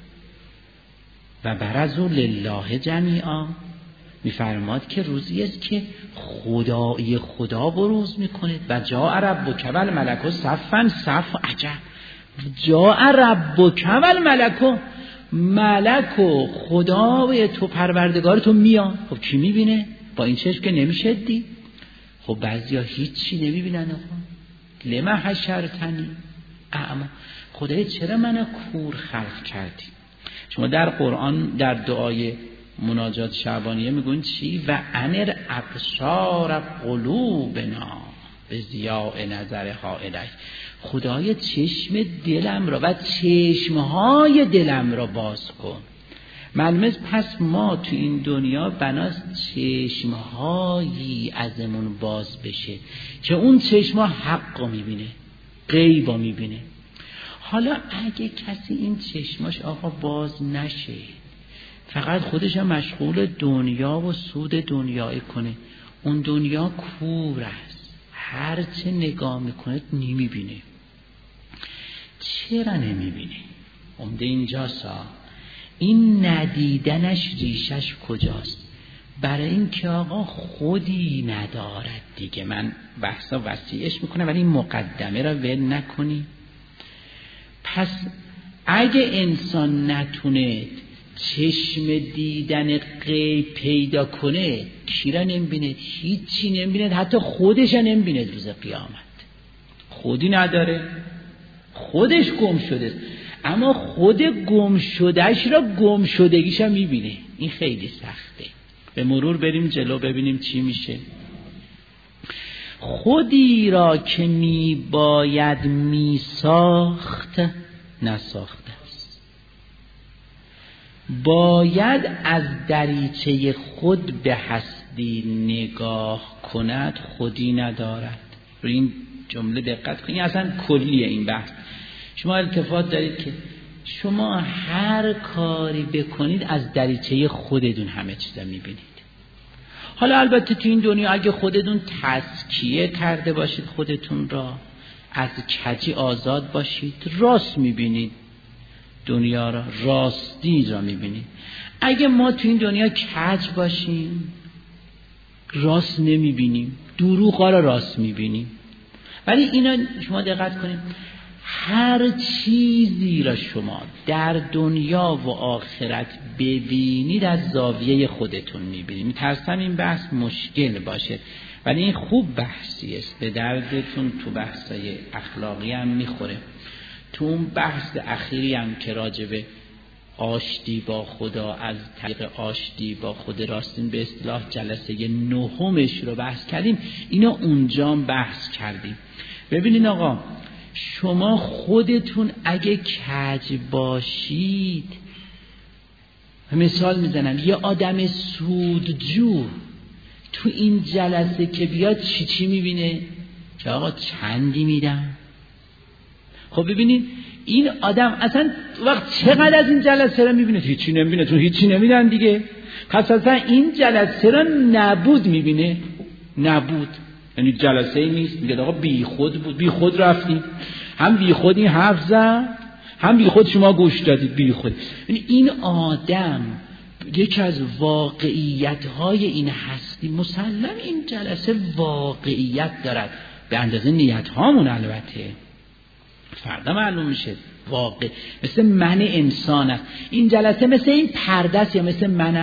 و برزوا لله جمیعا، میفرماد که روزی است که خدای خدا بروز میکنه. و جاء ربک والملک صفا صفا. عجب، جاء ربک والملک، ملک و خدای تو پروردگار تو میاد. خب کی میبینه؟ با این چشم که نمیشه دید. خب بعضیا هیچی نمیبینن. آقا لما حشرتنی اعما، خدای چرا منو کور خلق کردی؟ شما در قرآن در دعای مناجات شعبانیه میگون چی؟ و انر ابصار قلوبنا به ضیاء نظرها الیک، خدای چشم دلم را و چشمهای دلم را باز کن. معلومه پس ما تو این دنیا بناست چشمهایی ازمون باز بشه که اون چشمها حق رو میبینه، غیب رو میبینه. حالا اگه کسی این چشماش آقا باز نشه، فقط خودش مشغول دنیا و سود دنیایی کنه، اون دنیا کور است، هرچه نگاه میکنه نمیبینه. چرا نمیبینه؟ عمده اینجاست. این ندیدنش ریشش کجاست؟ برای این که آقا خودی ندارد دیگه. من بحثا وسیعش میکنم ولی این مقدمه را ول نکنی. پس اگه انسان نتونه چشم دیدن غیب پیدا کنه، کی را نمیبینه؟ هیچی نمیبینه، حتی خودش را نمیبینه. روز قیامت خودی نداره، خودش گم شده، اما خود گم شدهش را گم شدگیش هم میبینه. این خیلی سخته. به مرور بریم جلو ببینیم چی میشه. خودی را که میباید میساخت نساخته است، باید از دریچه خود به هستی نگاه کند، خودی ندارد. روی این جمله دقت کنید، اصلا کلیه این بحث. شما التفات دارید که شما هر کاری بکنید از دریچه خودتون همه چیزا میبینید. حالا البته تو این دنیا اگه خودتون تزکیه کرده باشید، خودتون را از کجی آزاد باشید، راست میبینید دنیا را، راستی را میبینید. اگه ما تو این دنیا کج باشیم راست نمیبینیم، دروغ را راست میبینیم. ولی اینا شما دقت کنید، هر چیزی را شما در دنیا و آخرت ببینید از زاویه خودتون میبینید. میترسم این بحث مشکل باشه ولی این خوب بحثی است، به دردتون تو بحثای اخلاقی هم میخوره. تو اون بحث اخیری هم که راجبه آشتی با خدا، از طریق آشتی با خود راستین به اصطلاح جلسه نهمش رو بحث کردیم، اینا اونجا بحث کردیم. ببینین آقا، شما خودتون اگه کج باشید، مثال میزنم یه آدم سودجو تو این جلسه که بیاد چی چی میبینه؟ که آقا چندی میدم. خب ببینید این آدم اصلا وقت چقدر از این جلسه رو میبینه؟ هیچی نمیبینه، تو هیچی نمیدن دیگه. پس اصلا این جلسه رو نبود میبینه، نبود یعنی جلسه ای نیست. میگه آقا بی خود بود، بی خود رفتیم، هم بی خود این حرف زد، هم بی خود شما گوش دادید، بی خود. یعنی این آدم یکی از واقعیت های این هستی، مسلم این جلسه واقعیت دارد به اندازه نیت هامون، البته فردا معلوم میشه واقع. مثل من انسان است این جلسه، مثل این پرده است یا مثل من است؟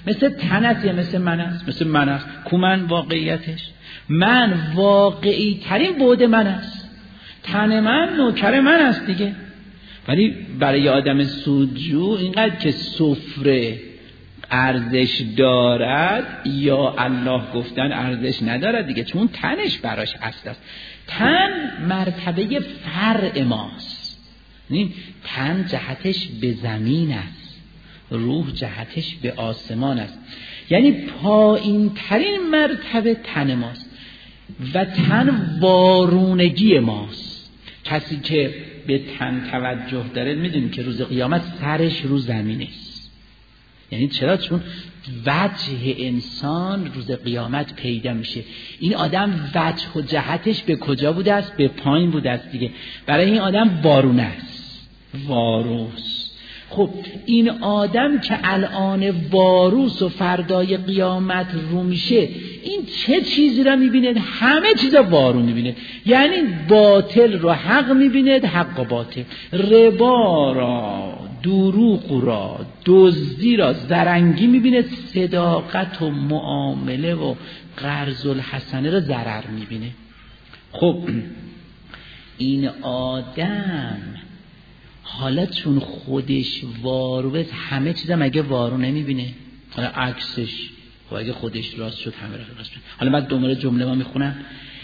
مثل تن است یا مثل من است؟ مثل من است. کو من واقعیتش؟ من واقعی ترین بعد من است. تن من نوکر من است دیگه. ولی برای آدم سودجو اینقدر که سفره ارزش دارد یا الله گفتن ارزش ندارد دیگه، چون تنش براش اصل است. تن مرتبه فرع ماست. تن جهتش به زمین است، روح جهتش به آسمان است. یعنی پایین ترین مرتبه تن ماست و تن وارونگی ماست. کسی که به تن توجه داره میدونیم که روز قیامت سرش رو زمین است. یعنی چرا؟ چون وجه انسان روز قیامت پیدا میشه. این آدم وجه و جهتش به کجا بوده است؟ به پایین بوده است دیگه. برای این آدم وارونه است، واروس. خب این آدم که الان واروس و فردای قیامت رو میشه، این چه چیزی را میبینه؟ همه چیزا وارون میبینه. یعنی باطل رو حق میبینه، حق و باطل، ربا را، دروغ را، دزدی را، زرنگی میبینه، صداقت و معامله و قرض الحسنه را ضرر میبینه. خب این آدم حالا چون خودش واروه، همه چیزا مگه وارو نمیبینه؟ حالا عکسش، خب اگه خودش راست شد همه را راست شد. حالا بعد دوباره جمله ما میخونم،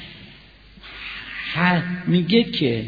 میگه که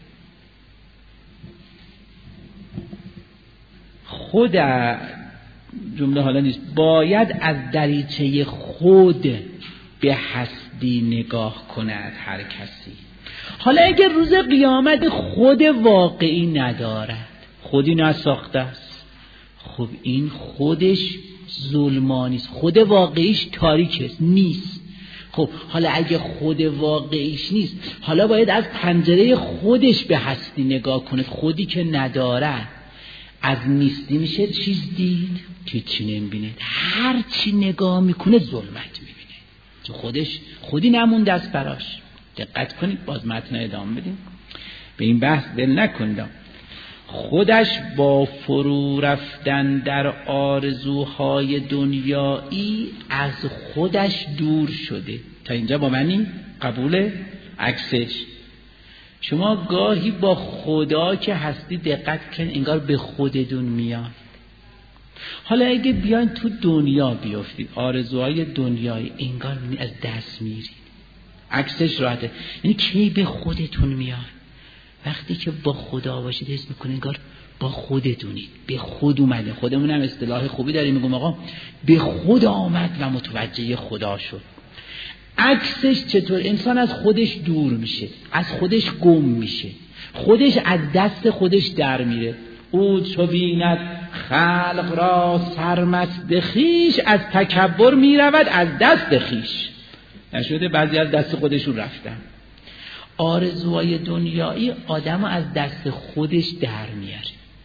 خود جمله حالا نیست، باید از دریچه خود به هستی نگاه کند هر کسی. حالا اگر روز قیامت خود واقعی ندارد، خودی نساخته است، خب این خودش ظلمانی است، خود واقعیش تاریک است، نیست. خب حالا اگه خود واقعیش نیست، حالا باید از پنجره خودش به هستی نگاه کند. خودی که ندارد، از نیستی میشه چیز دید که چی نمیبینه، هر چی نگاه میکنه ظلمت میبینه، چون خودش خودی نمونده است براش. دقت کنید، باز متن ادامه بدیم، به این بحث دل نکنید. خودش با فرو رفتن در آرزوهای دنیایی از خودش دور شده. تا اینجا با منی؟ قبوله؟ عکسش شما گاهی با خدا که هستی دقت کن، انگار به خودتون میاد. حالا اگه بیاین تو دنیا بیافتید، آرزوهای دنیایی، انگار از دست میرید. عکسش راحته. یعنی کی به خودتون میاد؟ وقتی که با خدا باشید حس میکنید انگار با خودتونید، به خود اومده. خودمون هم اصطلاح خوبی داریم، میگم آقا به خود آمد و متوجه خدا شد. عکسش چطور؟ انسان از خودش دور میشه، از خودش گم میشه، خودش از دست خودش در میره. او چو بیند خلق را سرمست خویش، از تکبر میرود از دست خویش. نشده بعضی از دست خودشون رفتن. آرزوهای دنیایی آدمو از دست خودش در میاره،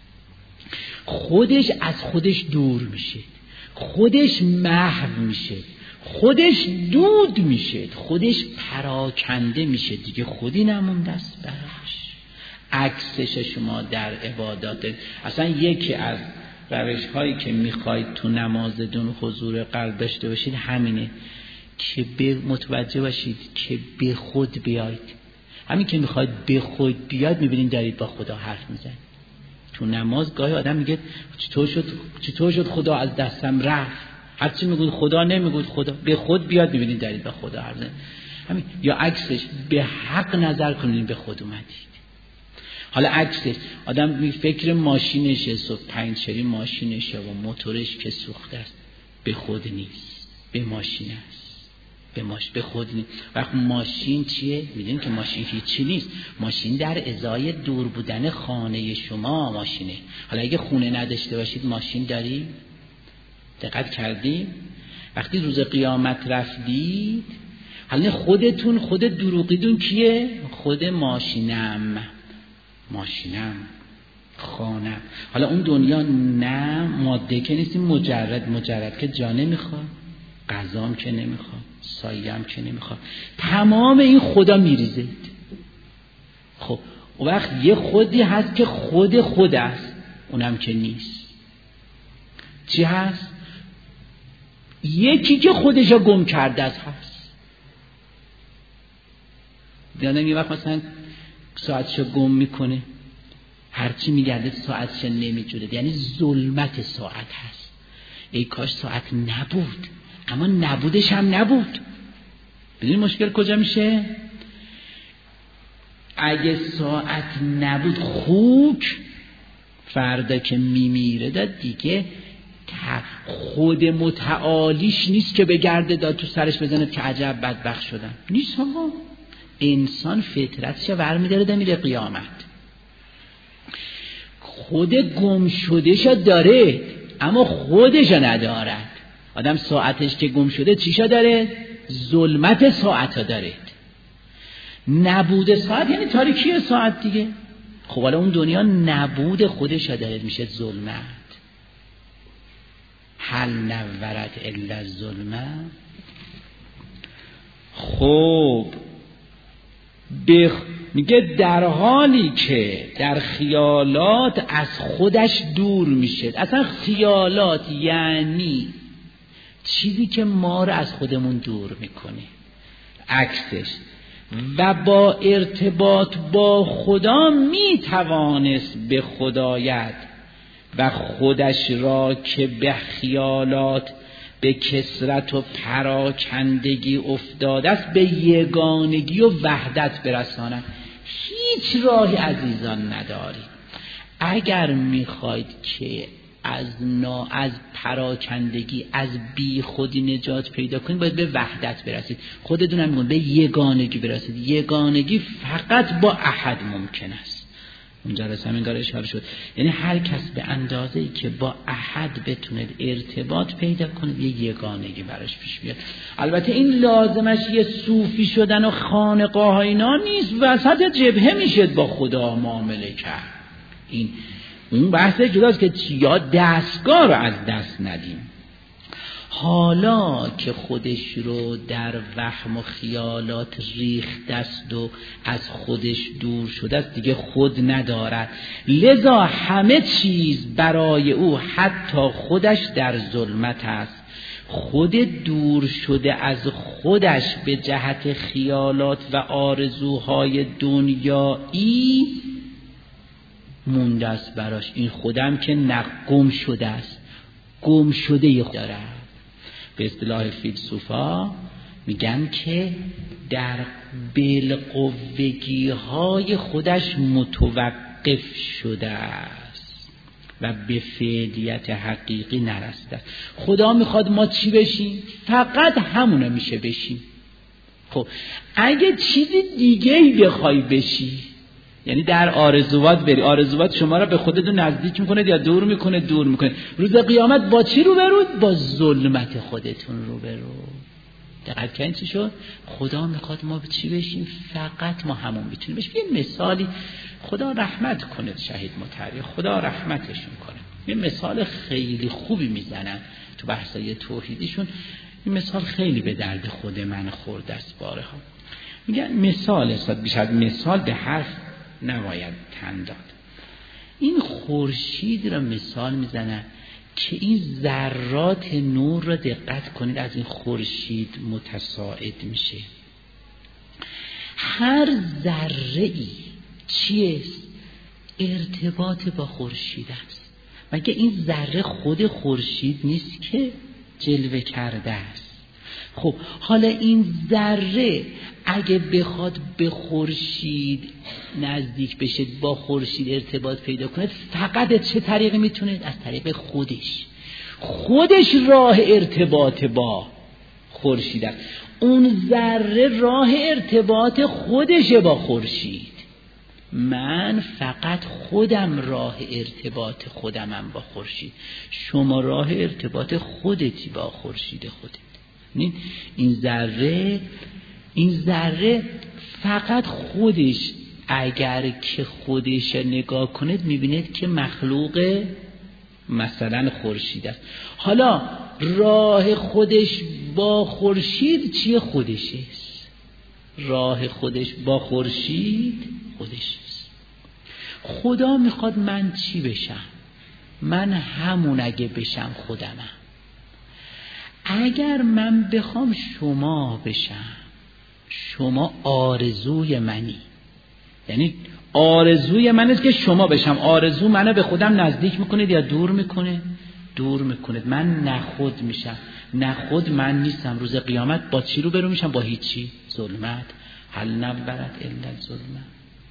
خودش از خودش دور میشه، خودش محو میشه، خودش دود میشه، خودش پراکنده میشه دیگه، خودی نمونده است براش. عکسش شما در عبادات، اصلا یکی از روش هایی که میخواید تو نمازتون حضور قلب داشته باشید همینه که به متوجه باشید که به خود بیاید. همین که میخواید به خود بیاید میبینید دارید با خدا حرف میزنید. تو نماز گاهی آدم میگه چطور شد چطور شد خدا از دستم رفت، هرچی میگود خدا نمیگود خدا، به خود بیاد میبینید دارید با خدا حرف میزنید. همین. یا عکسش، به حق نظر کنید به خود اومدید. حالا عکسش، آدم می فکر ماشینشه، صبح پنچری ماشینشه و موتورش که سوخته است، به خود نیست، به ماشین است. به ماش به خود نیست. وقت ماشین چیه؟ میدونید که ماشین هیچی نیست. ماشین در ازای دور بودن خانه شما ماشینه. حالا اگه خونه نداشته باشید ماشین دارید؟ دقت کردید؟ وقتی روز قیامت رفتید، حالا خودتون، خود دروغیدون کیه؟ خود ماشینم ماشینم خانم. حالا اون دنیا نه ماده که نیست، مجرد مجرد که جا نمیخواد، غذام که نمیخواد، سایه‌ام که نمیخواد، تمام این خدا میریزه. خب اون وقت یه خودی هست که خود خود است، اونم که نیست. چی هست؟ یکی که خودشو گم کرده است هست. دیدم یه وقت مثلا ساعتشو گم میکنه، هرچی میگرده ساعتش نمیجوره، یعنی ظلمت ساعت هست. ای کاش ساعت نبود، اما نبودش هم نبود. بدون مشکل کجا میشه؟ اگه ساعت نبود خوک فردا که میمیره داد دیگه خود متعالیش نیست که بگرده داد تو سرش بزنه که عجب بدبخت شدم. نیست آقا، انسان فطرتش برمی‌داره ده میره قیامت. خود گم شدهش داره اما خودش ندارد. آدم ساعتش که گم شده چیشا داره؟ ظلمت ساعت داره. نبود ساعت یعنی تاریکی ساعت دیگه. خب حالا اون دنیا نبود خودش داره، میشه ظلمت. هل نورت الا الظلمه. خب بخ... میگه در حالی که در خیالات از خودش دور میشه. اصلا خیالات یعنی چیزی که ما رو از خودمون دور میکنه، عکسش. و با ارتباط با خدا میتوانست به خدایت و خودش را که به خیالات به کثرت و پراکندگی افتاده است به یگانگی و وحدت برساند. هیچ راهی عزیزان ندارید. اگر میخواید که از نا از پراکندگی از بی خودی نجات پیدا کنید باید به وحدت برسید. خودتون هم میگن به یگانگی برسید. یگانگی فقط با احد ممکن است. اونجا رسم اینگار اشاره شد، یعنی هر کس به اندازه ای که با احد بتونه ارتباط پیدا کنه یه یگانگی براش پیش بیاد. البته این لازمش یه صوفی شدن و خانقاه ها اینا نیست، وسط جبهه میشد با خدا معامله کرد. این اون بحث جداست که یا دستگاه رو از دست ندیم. حالا که خودش رو در وهم و خیالات ریخت است و از خودش دور شده است دیگه خود ندارد، لذا همه چیز برای او حتی خودش در ظلمت است. خود دور شده از خودش به جهت خیالات و آرزوهای دنیایی مونده است براش. این خودم که گم شده است، گم شده خود داره. به اصطلاح فیلسوفا میگن که در بالقوگی های خودش متوقف شده است و به فعلیت حقیقی نرسیده. خدا میخواد ما چی بشیم؟ فقط همونه میشه بشیم. خب اگه چیز دیگه ای بخوای بشی، یعنی در آرزوات بری، آرزوات شما را به خودتون نزدیک میکنه یا دور میکنه؟ دور میکنه. روز قیامت با چی روبرود؟ با ظلمت خودتون روبرو. دقت کردین چی شد؟ خدا میخواد ما به چی بشیم؟ فقط ما همون میتونیم بشیم. یه مثالی، خدا رحمت کنه شهید مطهری، خدا رحمتشون کنه، یه مثال خیلی خوبی میزنن تو بحثای توحیدیشون. این مثال خیلی به درد خود من خورده است بارها. میگن مثال است، بیشتر مثال به حرف نباید تن داد. این خورشید را مثال میزنن که این ذرات نور را دقت کنید از این خورشید متصاعد میشه. هر ذره ای چیست؟ ارتباط با خورشید است. مگه این ذره خود خورشید نیست که جلوه کرده است؟ خب حالا این ذره اگه بخواد به خورشید نزدیک بشه، با خورشید ارتباط پیدا کنه، فقط چه طریقی میتونه؟ از طریق خودش. خودش راه ارتباط با خورشید است. اون ذره راه ارتباط خودشه با خورشید. من فقط خودم راه ارتباط خودمم با خورشید. شما راه ارتباط خودتی با خورشید خودت. این ذره این ذره فقط خودش، اگر که خودش نگاه کنید میبینید که مخلوق مثلا خورشید است. حالا راه خودش با خورشید چیه؟ خودشه. راه خودش با خورشید خودش است. خدا میخواد من چی بشم؟ من همون اگه بشم خودمم. اگر من بخوام شما بشم، شما آرزوی منی، یعنی آرزوی من است که شما بشم. آرزو منو به خودم نزدیک میکنید یا دور میکنه؟ دور میکنید. من نخود میشم، نخود من نیستم. روز قیامت با چی رو برو میشم؟ با هیچی. ظلمت. هل نبرد الا الظلمت.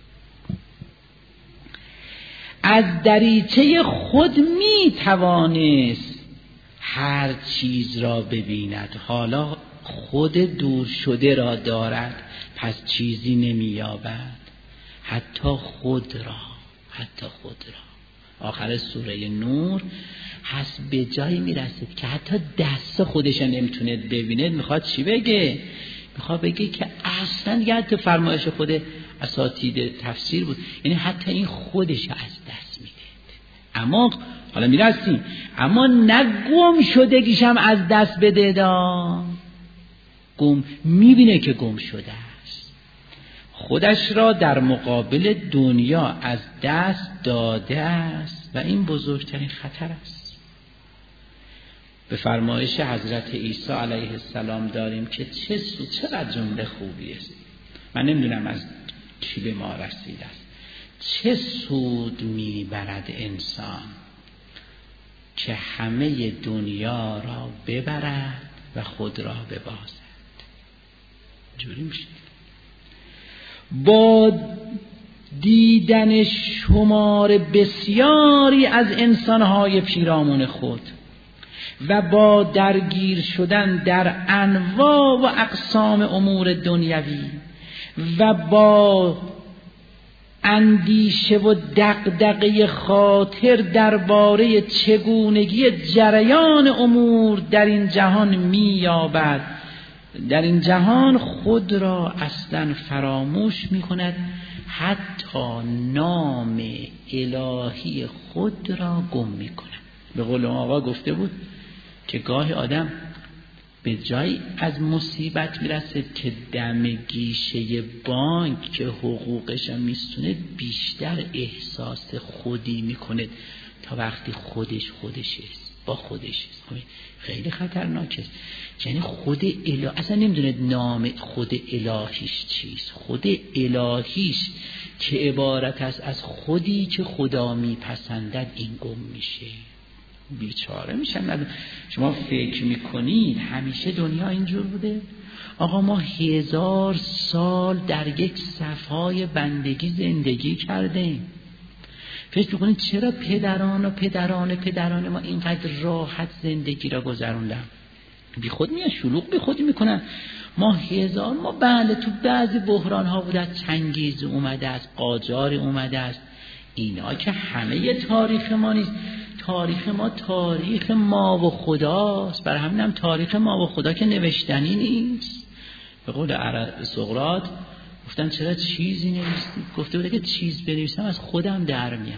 از دریچه خود میتوانست هر چیز را ببیند، حالا خود دور شده را دارد، پس چیزی نمییابد. حتی خود را، حتی خود را. آخر سوره نور هست به جایی میرسید که حتی دست خودش نمیتونه ببینه. میخواد چی بگه؟ میخواد بگه که اصلا یه حتی فرمایش خود اساتید تفسیر بود، یعنی حتی این خودش از دست میده. اما حالا میرسیم، اما نگم شدگیشم از دست بده دا. گم میبینه که گم شده است، خودش را در مقابل دنیا از دست داده است و این بزرگترین خطر است. به فرمایش حضرت عیسی علیه السلام داریم که چه سود، چقدر جمله خوبی است. من نمیدونم از چی به ما رسیده است. چه سود میبرد انسان که همه دنیا را ببرد و خود را ببازد؟ جوری میشه. با دیدن شمار بسیاری از انسانهای پیرامون خود و با درگیر شدن در انواع و اقسام امور دنیوی و با اندیشه و دغدغه خاطر درباره چگونگی جریان امور در این جهان می‌یابد، در این جهان خود را اصلا فراموش می‌کند، حتی نام الهی خود را گم می‌کند. به قول آقا گفته بود که گاهی آدم به جای از مصیبت میرسه که دم گیشه بانک که حقوقش هم میستونه بیشتر احساس خودی میکنه تا وقتی خودش خودش است، با خودش است. خیلی خطرناکه. یعنی خود الهی اصلا نمیدونه نام خود الهیش چیست. خود الهیش که عبارت است از خودی که خدا میپسندد، این گم میشه، بیچاره میشن. شما فکر میکنید همیشه دنیا اینجور بوده؟ آقا ما هزار سال در یک صفای بندگی زندگی کردیم. فکر میکنید چرا پدران و پدران پدران ما اینقدر راحت زندگی را گذروندن؟ بی خود میان شلوغ بی خودی میکنن. ما هزار ما بله تو بعضی بحران ها بوده، چنگیز اومده است، قاجار اومده است، اینا که همه تاریخ ما نیست. تاریخ ما تاریخ ما و خداست. برای همین هم تاریخ ما و خدا که نوشتنی نیست. به قول سقراط گفتن چرا چیزی نوشتی؟ گفته بوده که چیز بنویسم از خودم در میام.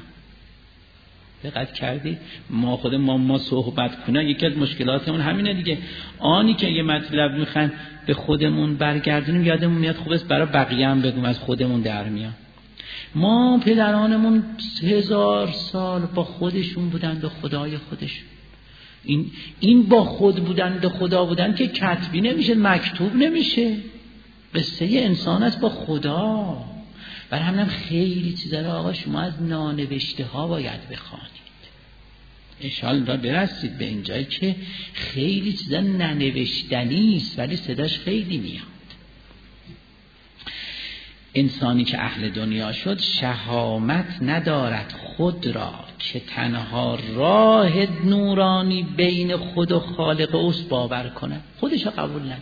دقت کردی؟ ما خود ما ما صحبت کنن یکی از مشکلاتمون همینه دیگه. آنی که یه مطلب میخوایم به خودمون برگردونیم یادمون میاد خوب است برای بقیه هم بگیم از خودمون در میام. ما پدرانمون هزار سال با خودشون بودند و خدای خودشون. این این با خود بودند و خدا بودند که کتبی نمیشه، مکتوب نمیشه. قصه انسان است با خدا. برای همینم خیلی چیزا رو آقا شما از نانوشته ها باید بخوانید. انشالله برسید به اینجایی که خیلی چیزا ننوشتنی است ولی صداش خیلی میاد. انسانی که اهل دنیا شد شهامت ندارد خود را که تنها راه نورانی بین خود و خالق اوست باور کند. خودش را قبول نداره.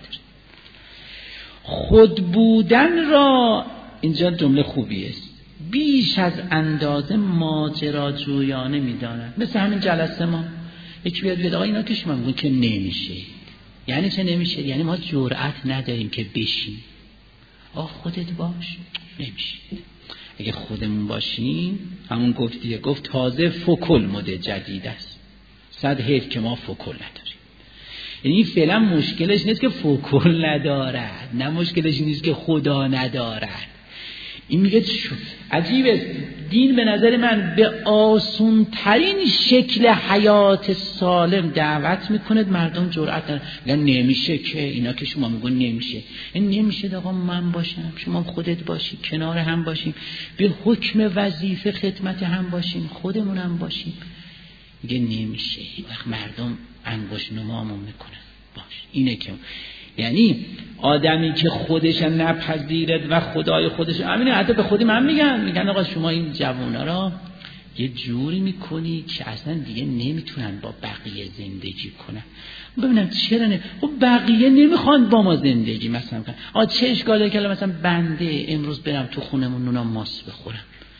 خود بودن را، اینجا جمله خوبی است، بیش از اندازه ماجراجویانه می‌داند. مثل همین جلسه ما یکی بیاد بیاد آقا اینا که شما میگن که نمیشه. یعنی چه نمیشه؟ یعنی ما جرأت نداریم که بشیم. آه خودت باش، نمیشه. اگه خودمون باشیم همون گفت دیگه، گفت تازه فکل مد جدید است. صد حیف که ما فکل نداریم. یعنی فعلا مشکلش نیست که فکل ندارد، نه مشکلش نیست که خدا ندارد. این میگه عجیبه، دین به نظر من به آسون ترین شکل حیات سالم دعوت میکنه، مردم جرأت ندارن میگن نمیشه که، اینا که شما میگن نمیشه، این نمیشه آقا من باشم شما خودت باشی، کنار هم باشیم، به حکم وظیفه خدمت هم باشیم، خودمون هم باشیم. میگه نمیشه. وقت مردم انگشت نمامون میکنن. باش اینه که یعنی آدمی که خودش نپذیرد و خدای خودش، همینه حتی به خود من میگن میگن آقا شما این جوانا را یه جوری میکنی که اصلا دیگه نمیتونن با بقیه زندگی کنن. ببینم چرا نه؟ خب بقیه نمیخوان با ما زندگی مثلا کنن. آ چه اشکاله که مثلا بنده امروز برم تو خونمون نونا ماس بخورم،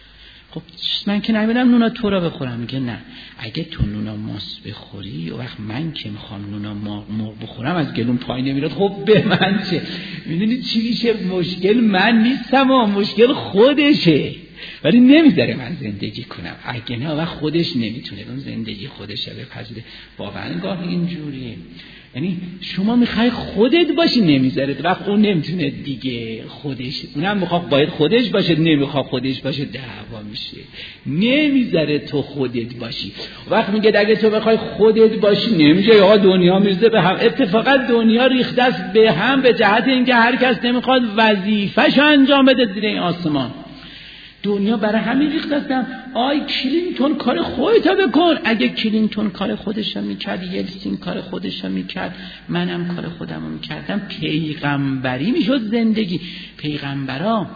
خب من که نمیدم نونا تو را بخورم. میگه نه، اگه تو نونا ماس بخوری و وقت من که میخوام نونا مرغ بخورم از گلوم پایین نمیراد، خب به من چه؟ میدونی چی میشه؟ مشکل من نیستم و مشکل خودشه، ولی نمیذاره من زندگی کنم. اگه نه وقت خودش نمیتونه اون زندگی خودشه بپذیره. واقعا گاه اینجوریه، یعنی شما میخوای خودت باشی نمیذاره، وقت اون نمیتونه دیگه خودش، اونم میخواد باید خودش باشه، نمیخواد خودش باشه دعوا میشه، نمیذاره تو خودت باشی. وقت میگه اگه تو بخوای خودت باشی نمیشه، آقا دنیا میرزه به هم. اتفاقا دنیا ریخته است به هم به جهت اینکه هر کس نمیخواد وظیفه‌شو انجام بده زیر این آسمان. دنیا برای همین ریخته است. آی کلینتون کار خودتو بکن. اگه کلینتون کار خودشو میکرد، یلسین کار خودشو میکرد، منم کار خودمو میکردم، پیغمبری میشد زندگی. پیغمبرا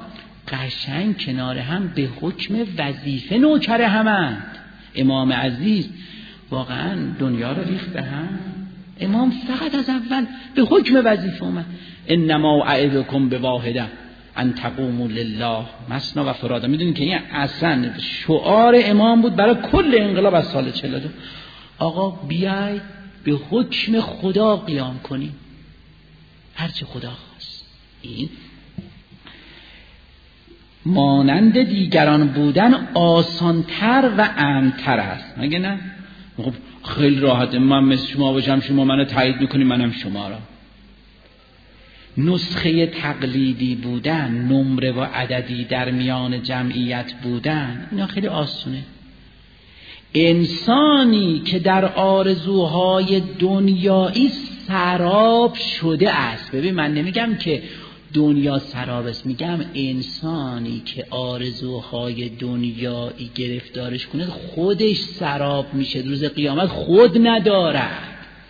قشنگ کنار هم به حکم وظیفه نوکر همند. امام عزیز واقعا دنیا رو ریخت به هم. امام فقط از اول به حکم وظیفه اومد. انما اعظکم بواحده ان تقوموا لله مثنی و فرادا. میدونین که این اصلا شعار امام بود برای کل انقلاب از سال چهل و دو. آقا بیاید به حکم خدا قیام کنیم، هرچه خدا خواست. این مانند دیگران بودن آسانتر و امن‌تر است، مگه نه؟ خب خیلی راحته، من مثل شما باشم، شما منو تایید میکنی، منم شما را. نسخه تقلیدی بودن، نمره و عددی در میان جمعیت بودن، اینا خیلی آسونه. انسانی که در آرزوهای دنیایی سراب شده است، ببین من نمیگم که دنیا سراب است، میگم انسانی که آرزوهای دنیایی گرفتارش کنه خودش سراب میشه، روز قیامت خود ندارد.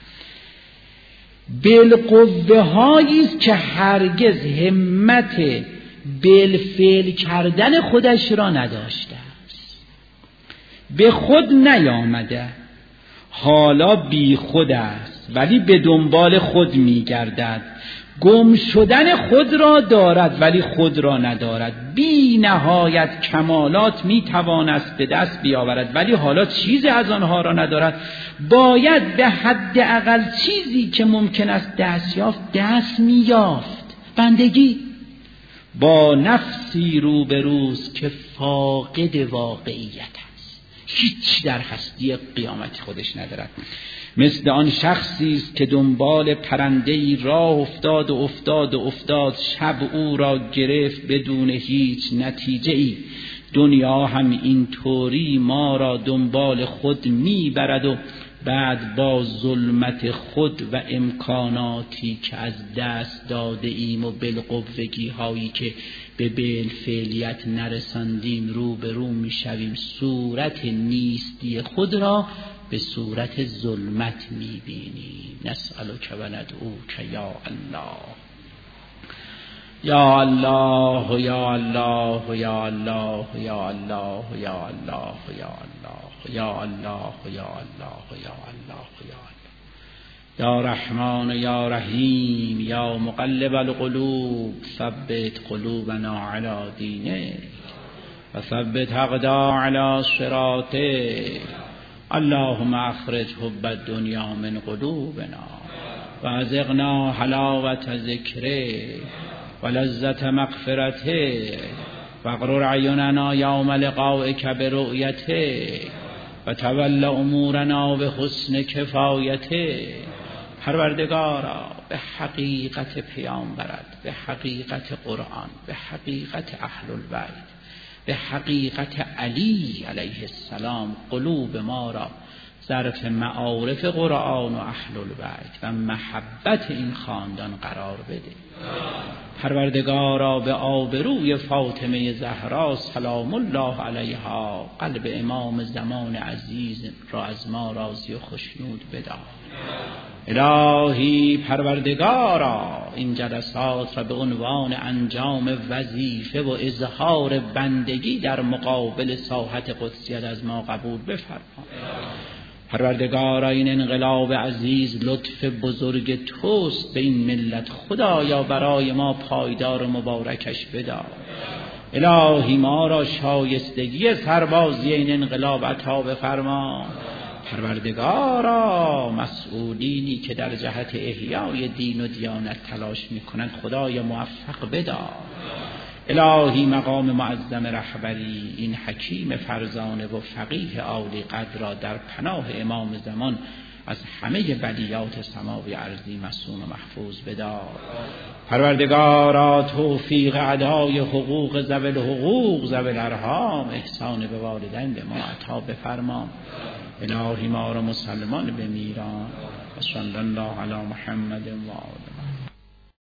بالقوه هایی است که هرگز همت بالفعل کردن خودش را نداشته است، به خود نیامده، حالا بی خود است ولی به دنبال خود میگردد، گم شدن خود را دارد ولی خود را ندارد، بی نهایت کمالات میتوانست به دست بیاورد ولی حالا چیزی از آنها را ندارد. باید به حد اقل چیزی که ممکن است دست یافت دست میافت. بندگی با نفسی روبروست که فاقد واقعیت است، هیچ در هستی قیامت خودش ندارد. مثل آن شخصی است که دنبال پرنده‌ای راه افتاد و افتاد و افتاد، شب او را گرفت بدون هیچ نتیجه‌ای. دنیا هم این طوری ما را دنبال خود میبرد و بعد با ظلمت خود و امکاناتی که از دست داده ایم و بالقوگی هایی که به بالفعلیت نرساندیم رو به رو میشویم، صورت نیستی خود را به صورت ظلمت میبینیم. نسألک و ندعوک یا الله یا الله یا الله یا الله یا الله یا الله یا الله یا الله یا الله یا الله یا الله یا رحمان یا رحیم یا مقلب القلوب ثبت قلوبنا علی دینک و ثبت اقدامنا علی صراطک. اللهم اخرج حب الدنیا من قلوبنا و ازغنا حلاوت ذکره و لذت مغفرته و اغرر عیوننا یوم لقائک برؤیته و تول امورنا به حسن کفایته پروردگارا به حقیقت پیامبرت، به حقیقت قرآن، به حقیقت اهل البیت، به حقیقت علی علیه السلام قلوب ما را ظرف معارف قرآن و اهل البیت و محبت این خاندان قرار بده. پروردگارا به آبروی فاطمه زهرا سلام الله علیها قلب امام زمان عزیز را از ما راضی و خوشنود بدار. الهی پروردگارا این جلسات را به عنوان انجام وظیفه و اظهار بندگی در مقابل ساحت قدسیت از ما قبول بفرما. پروردگارا این انقلاب عزیز لطف بزرگ توست به این ملت، خدایا برای ما پایدار و مبارکش بدار. الهی ما را شایستگی سربازی این انقلاب عطا بفرما. پروردگارا مسئولینی که در جهت احیای دین و دیانت تلاش میکنند خدای موفق بدار. الهی مقام معظم رهبری این حکیم فرزانه و فقیه عالی قدر را در پناه امام زمان از همه بلیات سماوی ارضی مصون و محفوظ بدار. پروردگارا توفیق ادای حقوق ذوی الحقوق ذوی الارحام احسان به والدین به ما عطا بفرما. الهی ما را مسلمان بمیران و صلی الله علی محمد و آله.